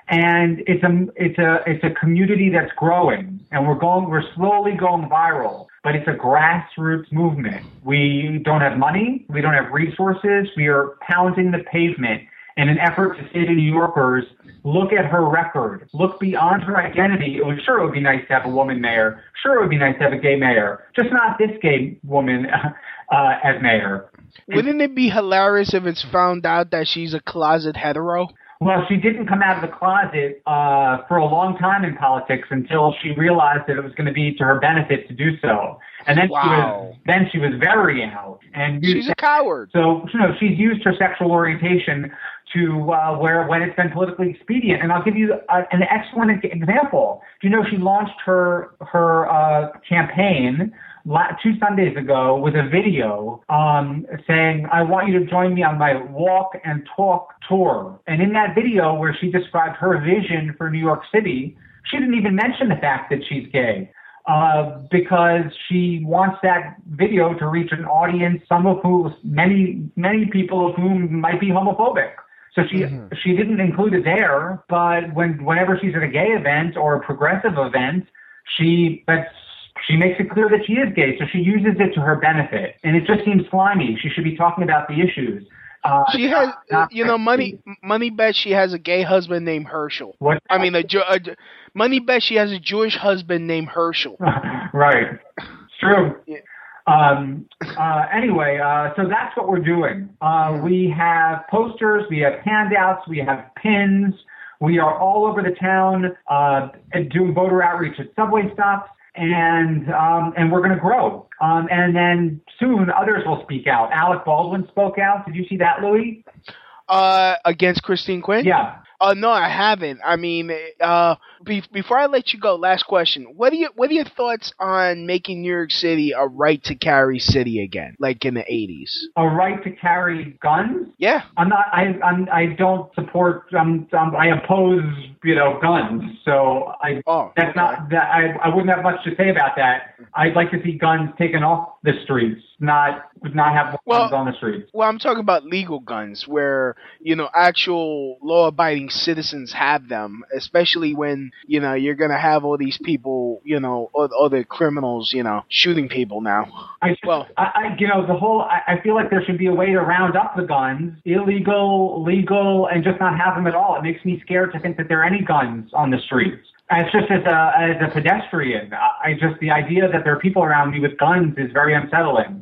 [SPEAKER 12] and it's a it's a it's a community that's growing, and we're going we're slowly going viral. But it's a grassroots movement. We don't have money, we don't have resources. We are pounding the pavement in an effort to say to New Yorkers, look at her record. Look beyond her identity. It was sure it would be nice to have a woman mayor. Sure it would be nice to have a gay mayor. Just not this gay woman uh, as mayor.
[SPEAKER 11] Wouldn't it be hilarious if it's found out that she's a closet hetero?
[SPEAKER 12] Well, she didn't come out of the closet uh, for a long time in politics until she realized that it was going to be to her benefit to do so. And then
[SPEAKER 11] wow.
[SPEAKER 12] she was then she was very out. And
[SPEAKER 11] she's a coward.
[SPEAKER 12] So you know she's used her sexual orientation to uh, where when it's been politically expedient. And I'll give you a, an excellent example. Do you know she launched her her uh, campaign two Sundays ago with a video um, saying, I want you to join me on my walk and talk tour. And in that video where she described her vision for New York City, she didn't even mention the fact that she's gay uh, because she wants that video to reach an audience, some of whom, many, many people of whom might be homophobic. So she mm-hmm. she didn't include it there, but when whenever she's at a gay event or a progressive event, she that's She makes it clear that she is gay, so she uses it to her benefit. And it just seems slimy. She should be talking about the issues. Uh,
[SPEAKER 11] She has,
[SPEAKER 12] not- not
[SPEAKER 11] you know,
[SPEAKER 12] sexy.
[SPEAKER 11] money. Money bet she has a gay husband named Herschel.
[SPEAKER 12] What?
[SPEAKER 11] I mean, a, Ju- a Ju- money bet she has a Jewish husband named Herschel.
[SPEAKER 12] Right. It's true. Um, uh, anyway, uh, so that's what we're doing. Uh, we have posters, we have handouts, we have pins. We are all over the town uh, doing voter outreach at subway stops, and um, and we're going to grow. Um, and then soon others will speak out. Alec Baldwin spoke out. Did you see that, Louis?
[SPEAKER 11] Uh, against Christine Quinn?
[SPEAKER 12] Yeah.
[SPEAKER 11] Uh, no, I haven't. I mean, uh, be- before I let you go, last question. What are your What are your thoughts on making New York City a right to carry city again, like in the eighties?
[SPEAKER 12] A right to carry guns?
[SPEAKER 11] Yeah.
[SPEAKER 12] I'm not. I. I'm. I don't support. I'm. I'm I oppose. You know, guns. So I.
[SPEAKER 11] Oh,
[SPEAKER 12] that's
[SPEAKER 11] okay.
[SPEAKER 12] not. That I. I wouldn't have much to say about that. I'd like to see guns taken off the streets, not not have
[SPEAKER 11] Well-
[SPEAKER 12] guns on the streets.
[SPEAKER 11] Well, I'm talking about legal guns, where you know actual law-abiding citizens have them, especially when you know you're gonna have all these people, you know, or other criminals, you know, shooting people now.
[SPEAKER 12] I,
[SPEAKER 11] well,
[SPEAKER 12] I, I, you know, the whole. I, I feel like there should be a way to round up the guns, illegal, legal, and just not have them at all. It makes me scared to think that there are any guns on the streets. And it's just as a as a pedestrian, I I just the idea that there are people around me with guns is very unsettling.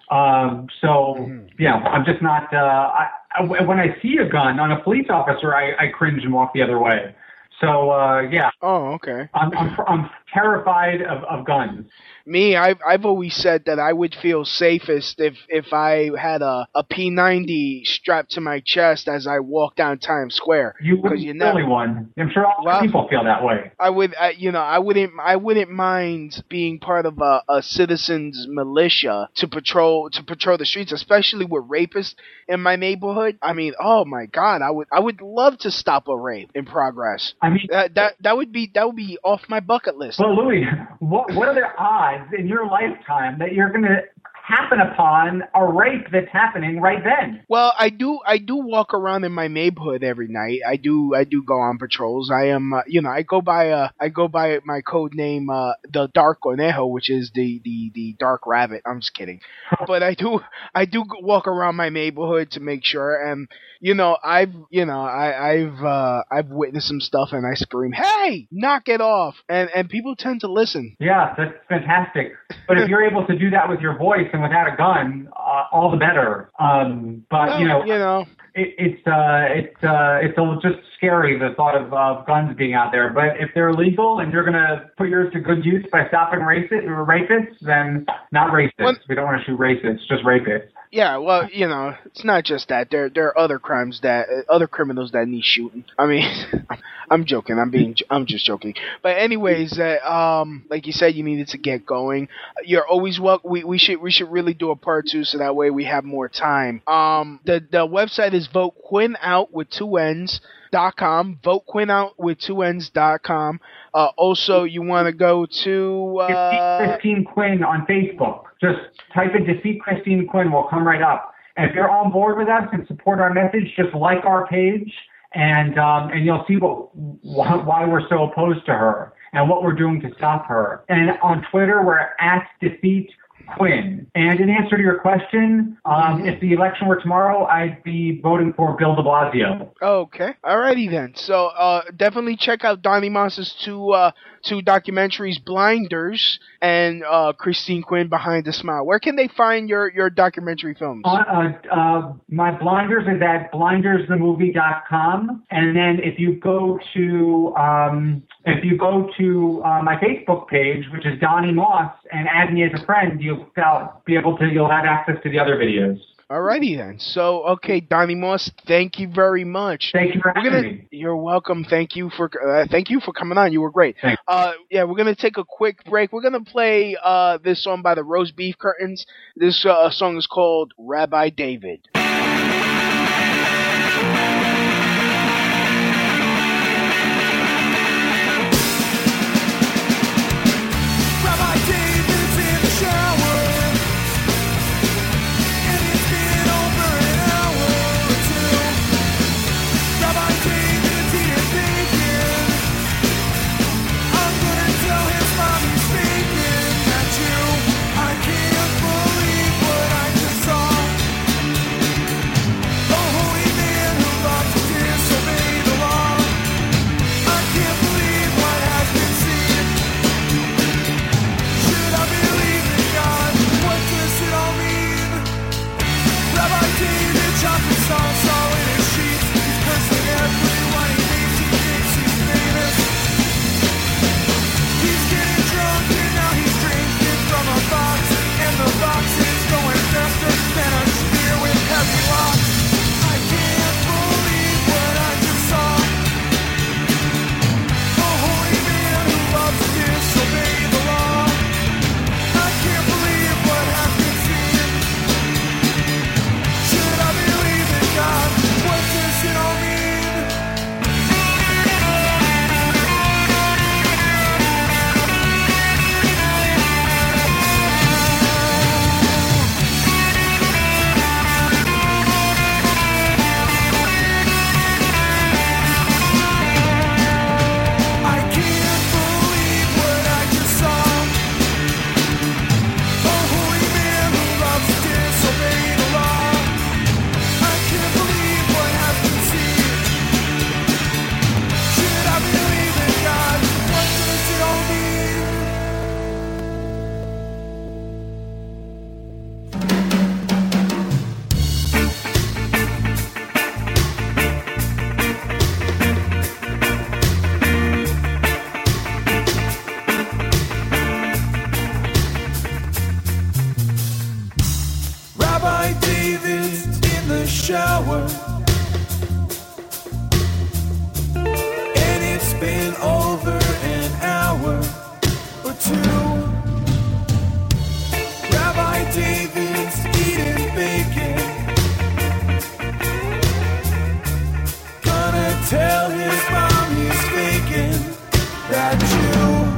[SPEAKER 12] Um, so you know, I'm just not. Uh, I, I, when I see a gun on a police officer, I, I cringe and walk the other way. So uh, yeah.
[SPEAKER 11] Oh, okay.
[SPEAKER 12] I'm I'm, I'm terrified of, of guns.
[SPEAKER 11] Me, I've I've always said that I would feel safest if if I had a, a P ninety strapped to my chest as I walk down Times Square.
[SPEAKER 12] You wouldn't
[SPEAKER 11] you
[SPEAKER 12] be
[SPEAKER 11] never-
[SPEAKER 12] the only one. I'm sure all
[SPEAKER 11] Well-
[SPEAKER 12] people feel that way.
[SPEAKER 11] I would, I, you know, I wouldn't, I wouldn't mind being part of a, a citizens militia to patrol, to patrol the streets, especially with rapists in my neighborhood. I mean, oh my God, I would, I would love to stop a rape in progress.
[SPEAKER 12] I mean,
[SPEAKER 11] that that that would be that would be off my bucket list.
[SPEAKER 12] Well, Louis, what what are the odds in your lifetime that you're going to happen upon a rape that's happening right then?
[SPEAKER 11] Well, I do, I do walk around in my neighborhood every night. I do, I do go on patrols. I am, uh, you know, I go by, uh, I go by my code name, uh, the Dark Conejo, which is the, the, the Dark Rabbit. I'm just kidding. But I do, I do go- walk around my neighborhood to make sure. And, you know, I've, you know, I, I've, uh, I've witnessed some stuff and I scream, "Hey, knock it off!" And, and people tend to listen.
[SPEAKER 12] Yeah, that's fantastic. But if you're able to do that with your voice and without a gun, uh, all the better. Um, but
[SPEAKER 11] Well,
[SPEAKER 12] you know,
[SPEAKER 11] you know,
[SPEAKER 12] it, it's uh, it's uh, it's a little just scary, the thought of uh, guns being out there. But if they're legal and you're going to put yours to good use by stopping racist, rapists, then not racists.
[SPEAKER 11] Well-
[SPEAKER 12] we don't want to shoot racists, just rapists.
[SPEAKER 11] Yeah, well, you know, it's not just that. There, there are other crimes that, uh, other criminals that need shooting. I mean, I'm joking. I'm being, I'm just joking. But anyways, uh, um, like you said, you needed to get going. You're always welcome. We, we should, we should really do a part two so that way we have more time. Um, the, the website is vote Quinn out with two N's. Dot com. Vote Quinn out with two N's dot com. Uh, also, you want to go to uh,
[SPEAKER 12] Defeat Christine Quinn on Facebook. Just type in Defeat Christine Quinn. We'll come right up. And if you're on board with us and support our message, just like our page, and um, and you'll see what why we're so opposed to her and what we're doing to stop her. And on Twitter, we're at Defeat Quinn. And in answer to your question, um, if the election were tomorrow, I'd be voting for Bill de Blasio.
[SPEAKER 11] Okay. Alrighty then. So uh, definitely check out Donnie Moss's two uh, two documentaries, Blinders and uh, Christine Quinn Behind the Smile. Where can they find your, your documentary films?
[SPEAKER 12] Uh, uh, uh, my Blinders is at blinders the movie dot com. And then if you go to um, if you go to uh, my Facebook page, which is Donnie Moss, and add me as a friend, you'll be able to you'll have access to the other videos.
[SPEAKER 11] Alrighty then. So, okay, Donnie Moss, thank you very much.
[SPEAKER 12] Thank you for
[SPEAKER 11] we're
[SPEAKER 12] having
[SPEAKER 11] gonna,
[SPEAKER 12] me.
[SPEAKER 11] You're welcome. Thank you for uh, thank you for coming on. You were great.
[SPEAKER 12] Thanks.
[SPEAKER 11] Uh, yeah, we're gonna take a quick break. We're gonna play uh, this song by the Roast Beef Curtains. This uh, song is called Rabbi David.
[SPEAKER 16] I can't believe what I just saw. the shower, and it's been over an hour or two. Rabbi David's eating bacon, gonna tell his mom he's faking that Jew.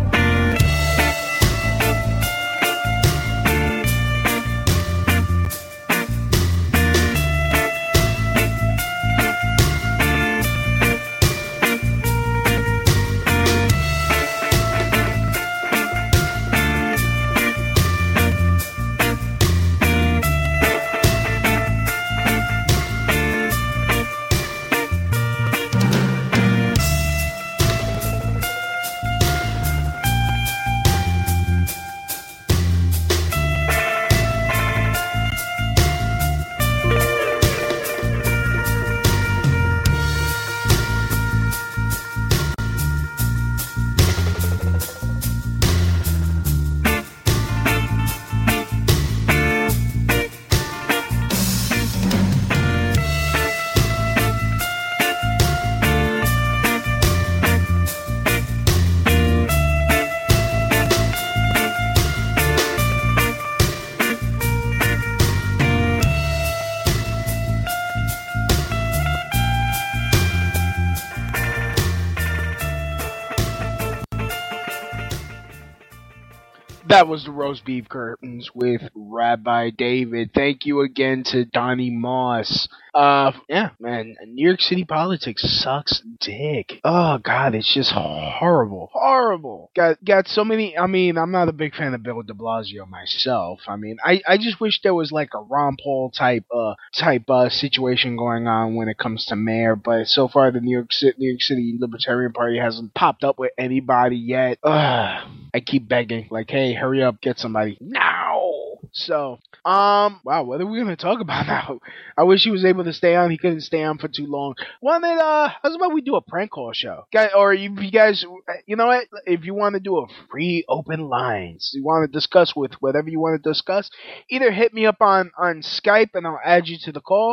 [SPEAKER 11] That was the roast beef curtains with Rabbi David. Thank you again to Donnie Moss. Uh, yeah, man, New York City politics sucks dick. Oh, God, it's just horrible. Horrible. Got got so many, I mean, I'm not a big fan of Bill de Blasio myself. I mean, I, I just wish there was like a Ron Paul type, uh, type, uh, situation going on when it comes to mayor, but so far the New York City, New York City Libertarian Party hasn't popped up with anybody yet. Ugh. I keep begging, like, hey, hurry up, get somebody now. So, um, wow, what are we gonna talk about now? I wish he was able to stay on. He couldn't stay on for too long. Wanted, uh, how's about we do a prank call show? Guy, or you, you guys, you know what? If you want to do a free open lines, you want to discuss with whatever you want to discuss, either hit me up on, on Skype and I'll add you to the call,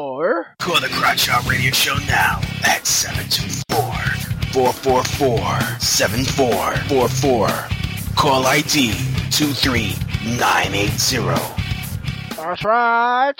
[SPEAKER 11] or
[SPEAKER 17] call the Crotshot Radio Show now at seven two four, four four four, seven four four four. Call I D two three nine eight zero.
[SPEAKER 11] That's right.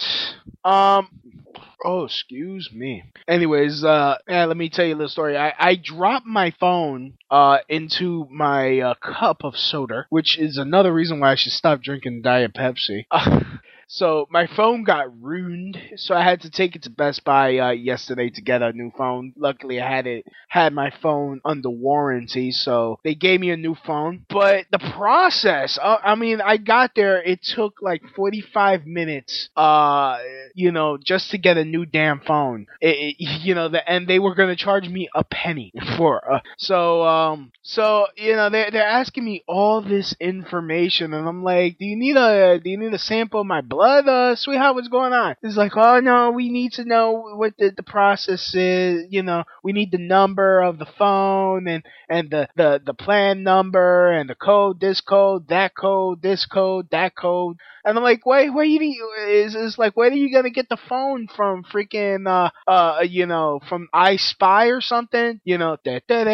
[SPEAKER 11] Um, oh, excuse me. Anyways, uh, yeah, let me tell you a little story. I, I dropped my phone, uh, into my, uh, cup of soda, which is another reason why I should stop drinking Diet Pepsi. Uh, So my phone got ruined, so I had to take it to Best Buy uh, yesterday to get a new phone. Luckily, I had it had my phone under warranty, so they gave me a new phone. But the process, uh, I mean, I got there. It took like forty-five minutes, uh, you know, just to get a new damn phone. It, it, you know, the, and they were gonna charge me a penny for. Uh, so, um, so you know, they they're asking me all this information, and I'm like, do you need a do you need a sample of my blood, uh, sweetheart, what's going on? It's like, oh no, we need to know what the, the process is, you know, we need the number of the phone, and, and the, the, the plan number, and the code, this code, that code, this code, that code. And I'm like, wait, where you need, is, is like, where are you gonna get the phone from? Freaking, uh, uh, you know, from I Spy or something? You know, da, da,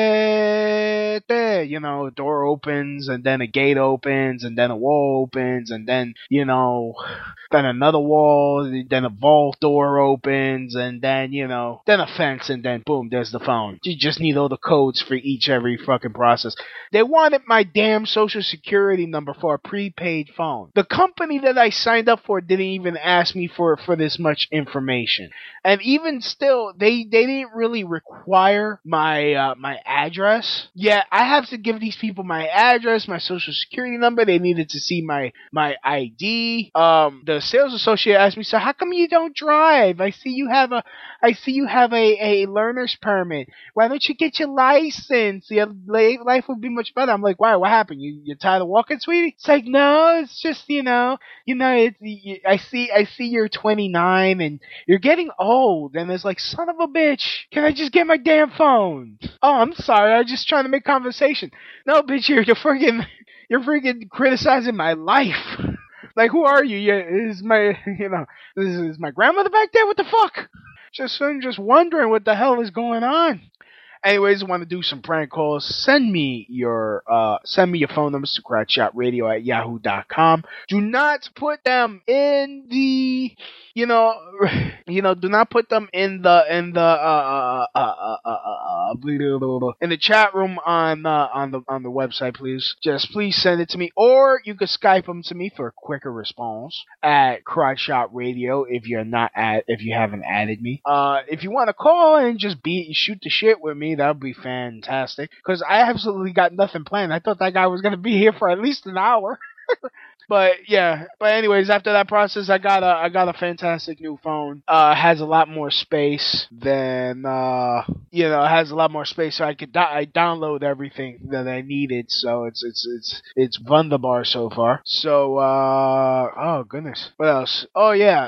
[SPEAKER 11] da, da, you know, a door opens, and then a gate opens, and then a wall opens, and then, you know, then another wall, then a vault door opens, and then, you know, then a fence, and then boom, there's the phone. You just need all the codes for each every fucking process. They wanted my damn social security number for a prepaid phone. The company that I signed up for didn't even ask me for, for this much information. And even still, they, they didn't really require my, uh, my address. Yeah, I have to give these people my address, my social security number. They needed to see my, my I D. Um, the sales associate asked me, so how come you don't drive? I see you have a, I see you have a, a learner's permit. Why don't you get your license? Your life would be much better. I'm like, why? What happened? You, you're tired of walking, sweetie? It's like, no, it's just, you know, you know, it's, you, I see, I see you're twenty-nine and you're getting old. And it's like, son of a bitch, can I just get my damn phone? Oh, I'm sorry. I'm just trying to make conversation. No, bitch, you're, you're freaking, you're freaking criticizing my life. Like, who are you? Yeah, is my, you know, this is my grandmother back there? What the fuck? Just, I'm just wondering what the hell is going on. Anyways, want to do some prank calls? Send me your uh, send me your phone numbers to crackshotradio at yahoo dot com. Do not put them in the, you know, you know, do not put them in the in the uh, uh, uh, uh, uh, in the chat room on uh, on the on the website, please. Just please send it to me, or you could Skype them to me for a quicker response at Crackshot Radio if you're not at if you haven't added me. Uh, if you want to call and just be shoot the shit with me, that would be fantastic. Because I absolutely got nothing planned. I thought that guy was gonna be here for at least an hour. But yeah, but anyways, after that process, I got a I got a fantastic new phone. Uh, has a lot more space than uh, you know, it has a lot more space, so I could do- I download everything that I needed. So it's it's it's it's wunderbar so far. So uh, oh goodness, what else? Oh yeah.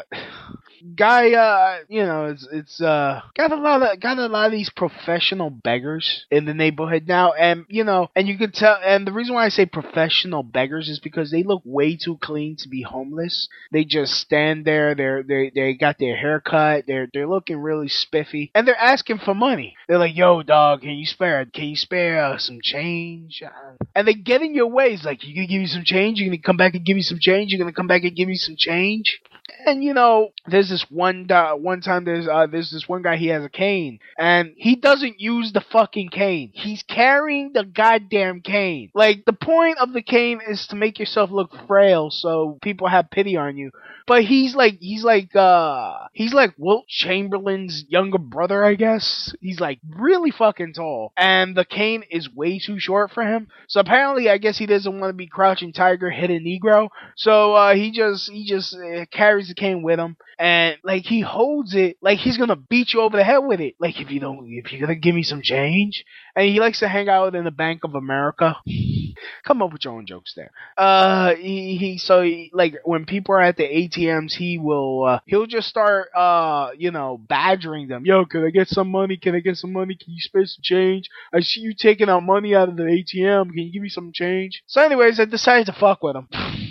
[SPEAKER 11] Guy, uh, you know, it's it's uh got a lot of got a lot of these professional beggars in the neighborhood now, and you know, and you can tell. And the reason why I say professional beggars is because they look way too clean to be homeless. They just stand there. They're they they got their hair cut. They're they're looking really spiffy, and they're asking for money. They're like, "Yo, dog, can you spare can you spare uh, some change?" And they get in your ways. Like, you gonna give me some change? You gonna come back and give me some change? You gonna come back and give me some change? And you know, there's this one uh, one time there's uh, there's this one guy, he has a cane, and he doesn't use the fucking cane. He's carrying the goddamn cane. Like, the point of the cane is to make yourself look frail so people have pity on you. But he's like he's like uh he's like Wilt Chamberlain's younger brother, I guess. He's like really fucking tall, and the cane is way too short for him. So apparently, I guess he doesn't want to be Crouching Tiger, Hidden Negro. So uh, he just he just uh, carries the cane with him, and like he holds it like he's gonna beat you over the head with it. Like, if you don't, if you're gonna give me some change. And he likes to hang out in the Bank of America. Come up with your own jokes there. Uh, he, he so he, like when people are at the A T Ms, he will uh, he'll just start uh you know badgering them. Yo, can I get some money? Can I get some money? Can you spare some change? I see you taking out money out of the A T M. Can you give me some change? So, anyways, I decided to fuck with him.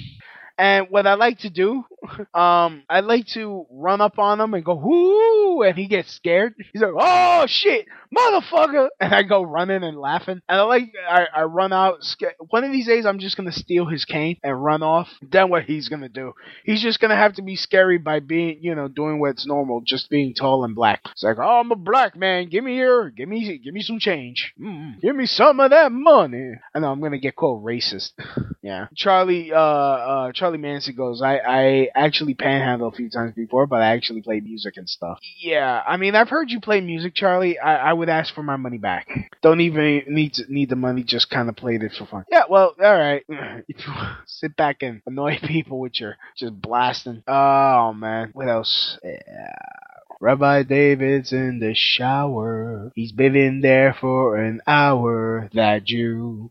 [SPEAKER 11] And what I like to do, um, I like to run up on him and go, whoo, and he gets scared. He's like, oh, shit, motherfucker. And I go running and laughing. And I like, I, I run out. Scared. One of these days, I'm just going to steal his cane and run off. Then what he's going to do? He's just going to have to be scary by being, you know, doing what's normal, just being tall and black. It's like, oh, I'm a black man. Give me here. Give me, give me some change. Mm, give me some of that money. I know, I'm going to get called racist. Yeah. Charlie, uh, uh, Charlie Manson goes, I, I actually panhandle a few times before, but I actually play music and stuff. Yeah, I mean, I've heard you play music, Charlie. I, I would ask for my money back. Don't even need to, need the money, just kind of played it for fun. Yeah, well, alright. If you sit back and annoy people with your just blasting. Oh, man. What else? Yeah. Rabbi David's in the shower. He's been in there for an hour. That Jew.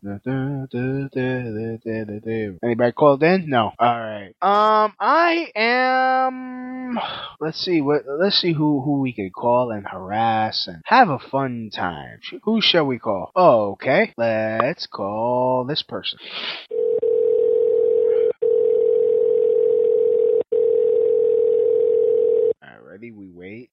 [SPEAKER 11] Anybody called in? No. Alright. Um, I am... Let's see what. Let's see who, who we can call and harass and have a fun time. Who shall we call? Oh, okay. Let's call this person. Alrighty, we wait.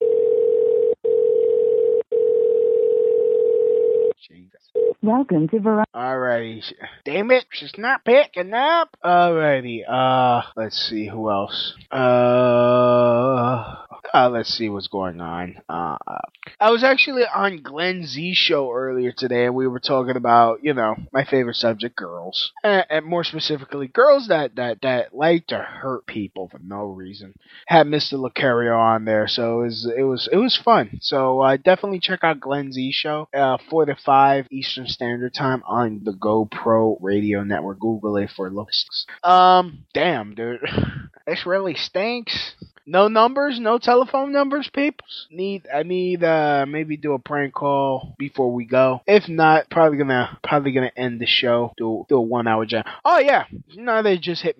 [SPEAKER 11] Jesus.
[SPEAKER 18] Welcome to Verizon.
[SPEAKER 11] Alrighty. Damn it, she's not picking up. Alrighty. Uh, let's see who else. Uh, uh let's see what's going on. Uh, I was actually on Glenn Z's show earlier today, and we were talking about, you know, my favorite subject, girls, and, and more specifically, girls that that that like to hurt people for no reason. Had Mister Lucario on there, so it was it was it was fun. So uh, definitely check out Glenn Z's show, uh, four to five Eastern Standard Time on the GoPro Radio Network. Google it for looks. Um, damn, dude, this really stinks. No numbers, no telephone numbers, peoples. Need I need uh maybe do a prank call before we go. If not, probably gonna probably gonna end the show. Do do a one hour jam. Oh yeah, no, they just hit me.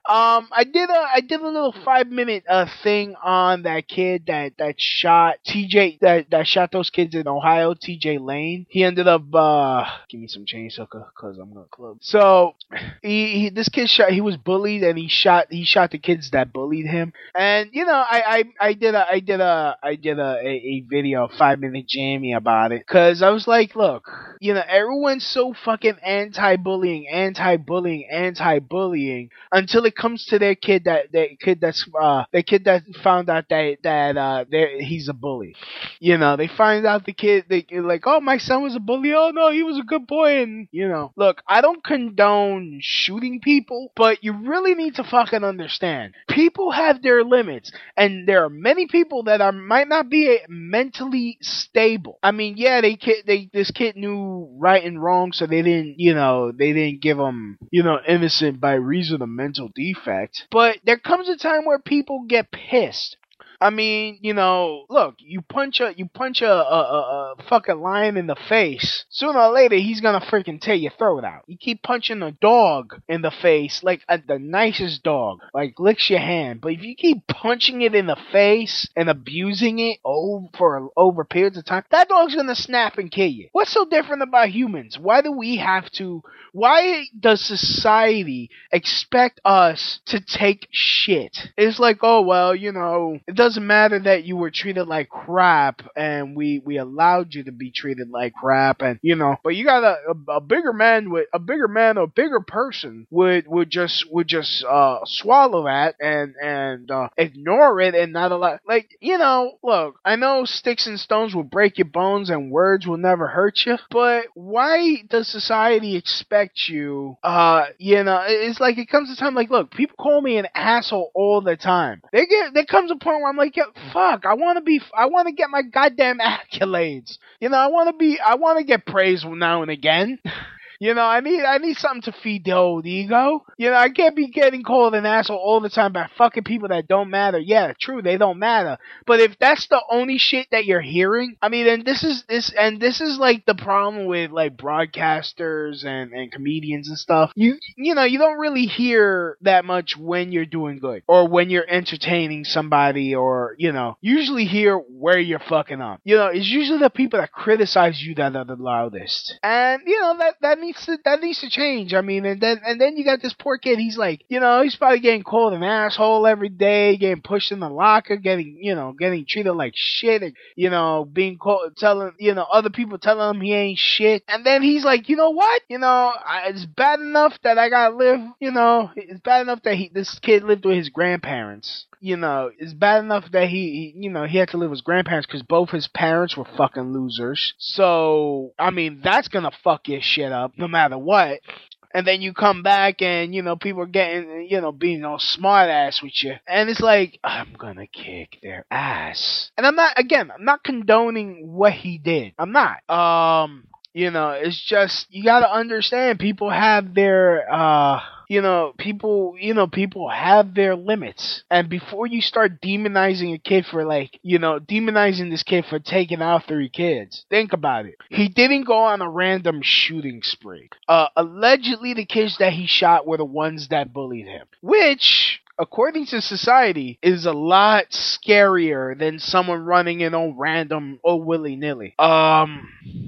[SPEAKER 11] Um, I did a I did a little five minute uh thing on that kid that that shot T J that that shot those kids in Ohio, T J Lane. He ended up uh give me some change, sucker, cause I'm gonna club. So he, he this kid shot. He was bullied and he shot he shot the kids that bullied him. And you know I I, I did a I did a I did a, a, a video five minute jammy about it, cause I was like, look, you know, everyone's so fucking anti-bullying, anti-bullying, anti-bullying until it comes to their kid that that kid that's uh the kid that found out that that uh he's a bully. You know, they find out the kid they like, oh, my son was a bully. Oh no, he was a good boy. And you know, look, I don't condone shooting people, but you really need to fucking understand, people have their limits, and there are many people that are might not be mentally stable. I mean, yeah, they kid they this kid knew right and wrong, so they didn't, you know, they didn't give him, you know, innocent by reason of mental defect. But there comes a time where people get pissed. I mean, you know, look, you punch a you punch a, a, a, a fucking lion in the face. Sooner or later, he's gonna freaking tear your throat out. You keep punching a dog in the face, like a, the nicest dog, like licks your hand. But if you keep punching it in the face and abusing it over for over periods of time, that dog's gonna snap and kill you. What's so different about humans? Why do we have to? Why does society expect us to take shit? It's like, oh well, you know, it doesn't matter that you were treated like crap and we we allowed you to be treated like crap, and you know, but you got a, a, a bigger man with a bigger man or a bigger person would would just would just uh swallow that and and uh ignore it and not allow, like, you know, look, I know sticks and stones will break your bones and words will never hurt you, but why does society expect you uh you know, it's like it comes to time like, look, people call me an asshole all the time. They get there comes a point where I'm like, yeah, fuck, I want to be, I want to get my goddamn accolades. You know, I want to be, I want to get praise now and again. You know, I need I need something to feed the old ego. You know, I can't be getting called an asshole all the time by fucking people that don't matter. Yeah, true, they don't matter. But if that's the only shit that you're hearing, I mean, and this is this and this is like the problem with like broadcasters and, and comedians and stuff. You you know, you don't really hear that much when you're doing good or when you're entertaining somebody, or, you know, usually hear where you're fucking up. You know, it's usually the people that criticize you that are the loudest. And, you know, that that needs To, that needs to change. I mean, and then and then you got this poor kid. He's like, you know, he's probably getting called an asshole every day, getting pushed in the locker, getting, you know, getting treated like shit, and, you know, being called, telling, you know, other people telling him he ain't shit. And then he's like, you know what? You know, I, it's bad enough that I gotta live. You know, it's bad enough that he, this kid lived with his grandparents. You know, it's bad enough that he, he you know, he had to live with his grandparents because both his parents were fucking losers. So, I mean, that's gonna fuck your shit up no matter what. And then you come back and, you know, people are getting, you know, being all smart ass with you. And it's like, I'm gonna kick their ass. And I'm not, again, I'm not condoning what he did. I'm not. Um, you know, it's just, you gotta understand, people have their, uh, You know, people, you know, people have their limits. And before you start demonizing a kid for, like, you know, demonizing this kid for taking out three kids, think about it. He didn't go on a random shooting spree. Uh, allegedly, the kids that he shot were the ones that bullied him. Which, according to society, is a lot scarier than someone running in on random or willy-nilly. Um...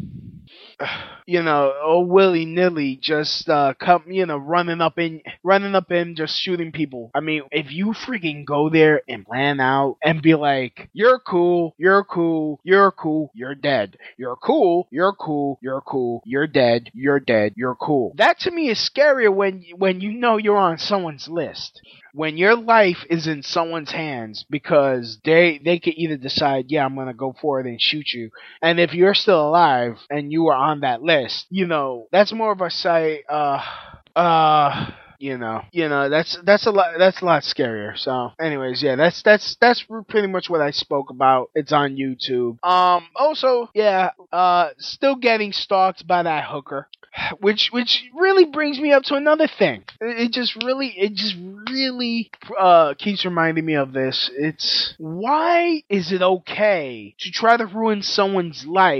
[SPEAKER 11] You know, oh, willy-nilly, just, uh, come, you know, running up in, running up in, just shooting people. I mean, if you freaking go there and plan out and be like, you're cool, you're cool, you're cool, you're dead. You're cool, you're cool, you're cool, you're dead, you're dead, you're cool. That to me is scarier when, when you know you're on someone's list. When your life is in someone's hands, because they they could either decide, yeah, I'm going to go for it and shoot you. And if you're still alive and you are on that list, you know, that's more of a say, uh, uh, you know, you know, that's, that's a lot, that's a lot scarier. So anyways, yeah, that's, that's, that's pretty much what I spoke about. It's on YouTube. Um, also, yeah, uh, still getting stalked by that hooker. Which which really brings me up to another thing. It just really it just really uh keeps reminding me of this. It's, why is it okay to try to ruin someone's life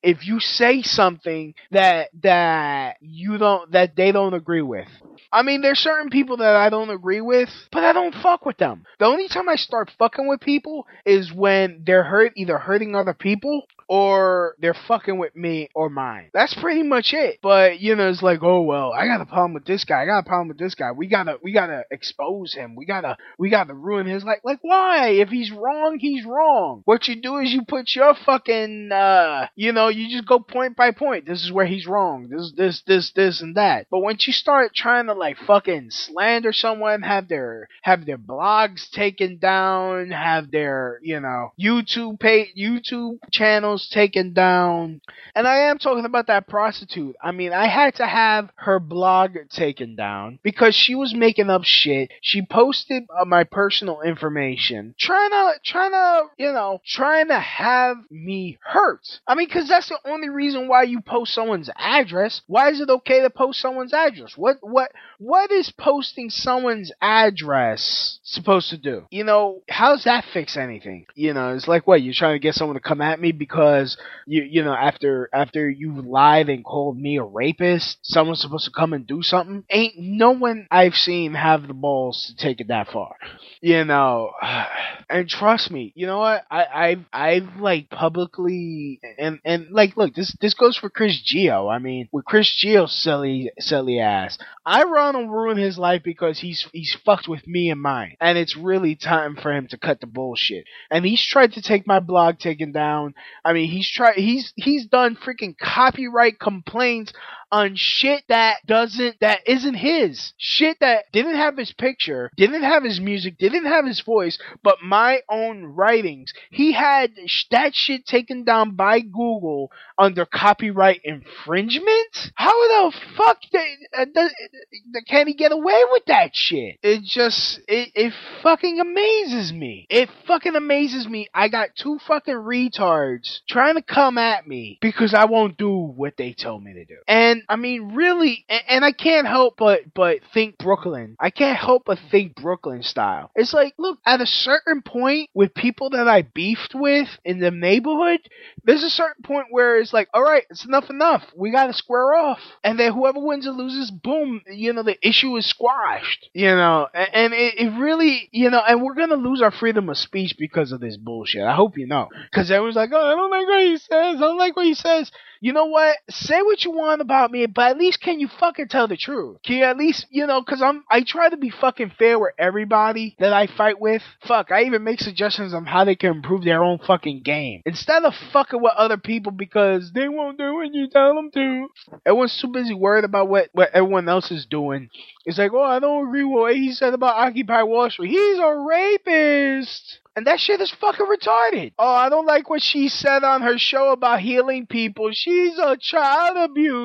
[SPEAKER 11] if you say something that that you don't that they don't agree with. I mean, there's certain people that I don't agree with, but I don't fuck with them. The only time I start fucking with people is when they're hurt, either hurting other people or they're fucking with me or mine. That's pretty much it. But, you know, it's like, oh, well, I got a problem with this guy. I got a problem with this guy. We gotta, we gotta expose him. We gotta, we gotta ruin his life. Like, why? If he's wrong, he's wrong. What you do is you put your fucking, uh, you know, you just go point by point. This is where he's wrong. This, this, this, this, and that. But once you start trying to, like, fucking slander someone, have their, have their blogs taken down, have their, you know, YouTube page, YouTube channels taken down. And I am talking about that prostitute. I mean, I had to have her blog taken down because she was making up shit. She posted uh, my personal information, trying to, trying to, you know, trying to have me hurt. I mean, because that's the only reason why you post someone's address. Why is it okay to post someone's address? What, what, what is posting someone's address supposed to do? You know, how's that fix anything? You know, it's like, what, you're trying to get someone to come at me because you you know after after you lied and called me a rapist, someone's supposed to come and do something? Ain't no one I've seen have the balls to take it that far. You know, and trust me, you know what? I I've I've like publicly and and like look, this this goes for Chris Geo. I mean, with Chris Geo's silly silly ass, I run and ruin his life because he's he's fucked with me and mine, and it's really time for him to cut the bullshit. And he's tried to take my blog taken down. I mean, he's tried. He's he's done freaking copyright complaints on shit that doesn't, that isn't his. Shit that didn't have his picture, didn't have his music, didn't have his voice, but my own writings. He had sh- that shit taken down by Google under copyright infringement? How the fuck they, uh, does, uh, can he get away with that shit? It just, it, it fucking amazes me. It fucking amazes me. I got two fucking retards trying to come at me because I won't do what they tell me to do. And I mean, really, and, and I can't help but but think Brooklyn. I can't help but think Brooklyn style. It's like, look, at a certain point with people that I beefed with in the neighborhood, there's a certain point where it's like, all right, it's enough enough. We gotta square off. And then whoever wins or loses, boom, you know, the issue is squashed. You know, and, and it, it really, you know, and we're gonna lose our freedom of speech because of this bullshit. I hope you know. Because everyone's like, oh, I don't like what he says. I don't like what he says. You know what? Say what you want about me, but at least can you fucking tell the truth? Can you at least, you know, because I'm, I try to be fucking fair with everybody that I fight with. Fuck, I even make suggestions on how they can improve their own fucking game. Instead of fucking with other people because they won't do what you tell them to. Everyone's too busy worried about what, what everyone else is doing. It's like, oh, I don't agree with what he said about Occupy Wall Street. He's a rapist. And that shit is fucking retarded. Oh, I don't like what she said on her show about healing people. She's a child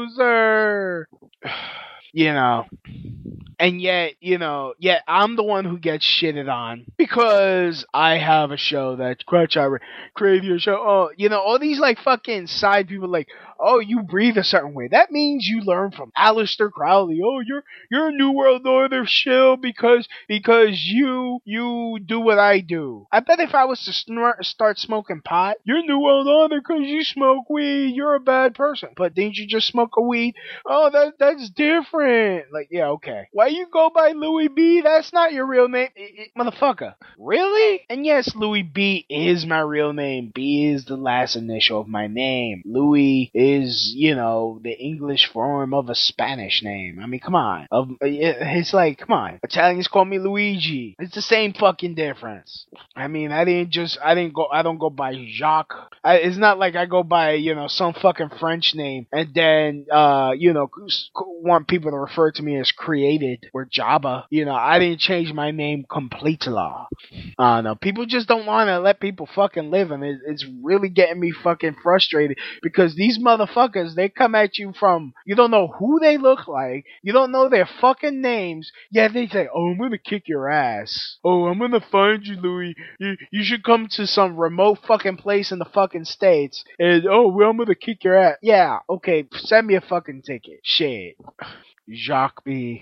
[SPEAKER 11] abuser. You know. And yet, you know, yet I'm the one who gets shitted on because I have a show that's Crutch Hour, create your show. Oh, you know, all these like fucking side people like, oh, you breathe a certain way. That means you learn from Aleister Crowley. Oh, you're you're a New World Order shill because because you you do what I do. I bet if I was to snort, start smoking pot, you're New World Order because you smoke weed. You're a bad person. But didn't you just smoke a weed? Oh, that that's different. Like, yeah, okay. Why you go by Louis B? That's not your real name, it, it, motherfucker. Really? And yes, Louis B is my real name. B is the last initial of my name. Louis is, you know, the English form of a Spanish name. I mean, come on. Of, it's like, come on. Italians call me Luigi. It's the same fucking difference. I mean, I didn't just, I didn't go, I don't go by Jacques. I, it's not like I go by, you know, some fucking French name and then, uh, you know, want people to refer to me as created or Jabba. You know, I didn't change my name completely. I don't know. People just don't want to let people fucking live, and it, it's really getting me fucking frustrated because these motherfuckers, they come at you from, you don't know who they look like, you don't know their fucking names, yet they say, oh, I'm gonna kick your ass. Oh, I'm gonna find you, Louis. You, you should come to some remote fucking place in the fucking States, and, oh, well, I'm gonna kick your ass. Yeah, okay, send me a fucking ticket. Shit. Jacques B. And, you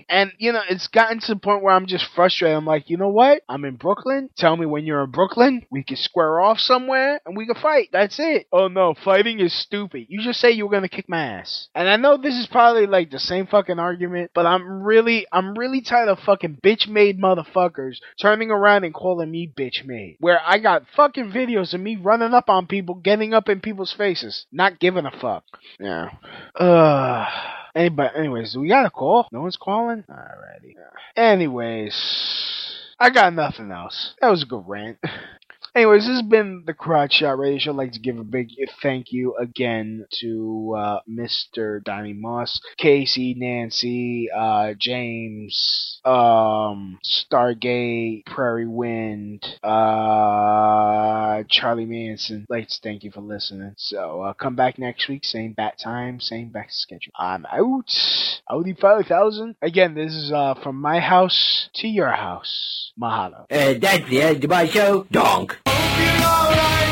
[SPEAKER 11] you know, it's gotten to the point where I'm just frustrated. I'm like, you know what? I'm in Brooklyn. Tell me when you're in Brooklyn. We can square off somewhere and we can fight. That's it. Oh no, fighting is stupid. You just say you were gonna kick my ass. And I know this is probably like the same fucking argument, but I'm really, I'm really tired of fucking bitch-made motherfuckers turning around and calling me bitch-made. Where I got fucking videos of me running up on people, getting up in people's faces, not giving a fuck. Yeah. Ugh. Anybody, anyways, we got a call? No one's calling? Alrighty. Anyways, I got nothing else. That was a good rant. Anyways, this has been the Crotch Shot Radio Show. I'd like to give a big thank you again to uh, Mister Donnie Moss, Casey, Nancy, uh, James, um, Stargate, Prairie Wind, uh, Charlie Manson. I'd like to thank you for listening. So uh, come back next week, same bat time, same back schedule. I'm out. Audi five thousand. Again, this is uh, from my house to your house. Mahalo.
[SPEAKER 18] Uh, that's the end of my show. Donk.
[SPEAKER 16] Alright.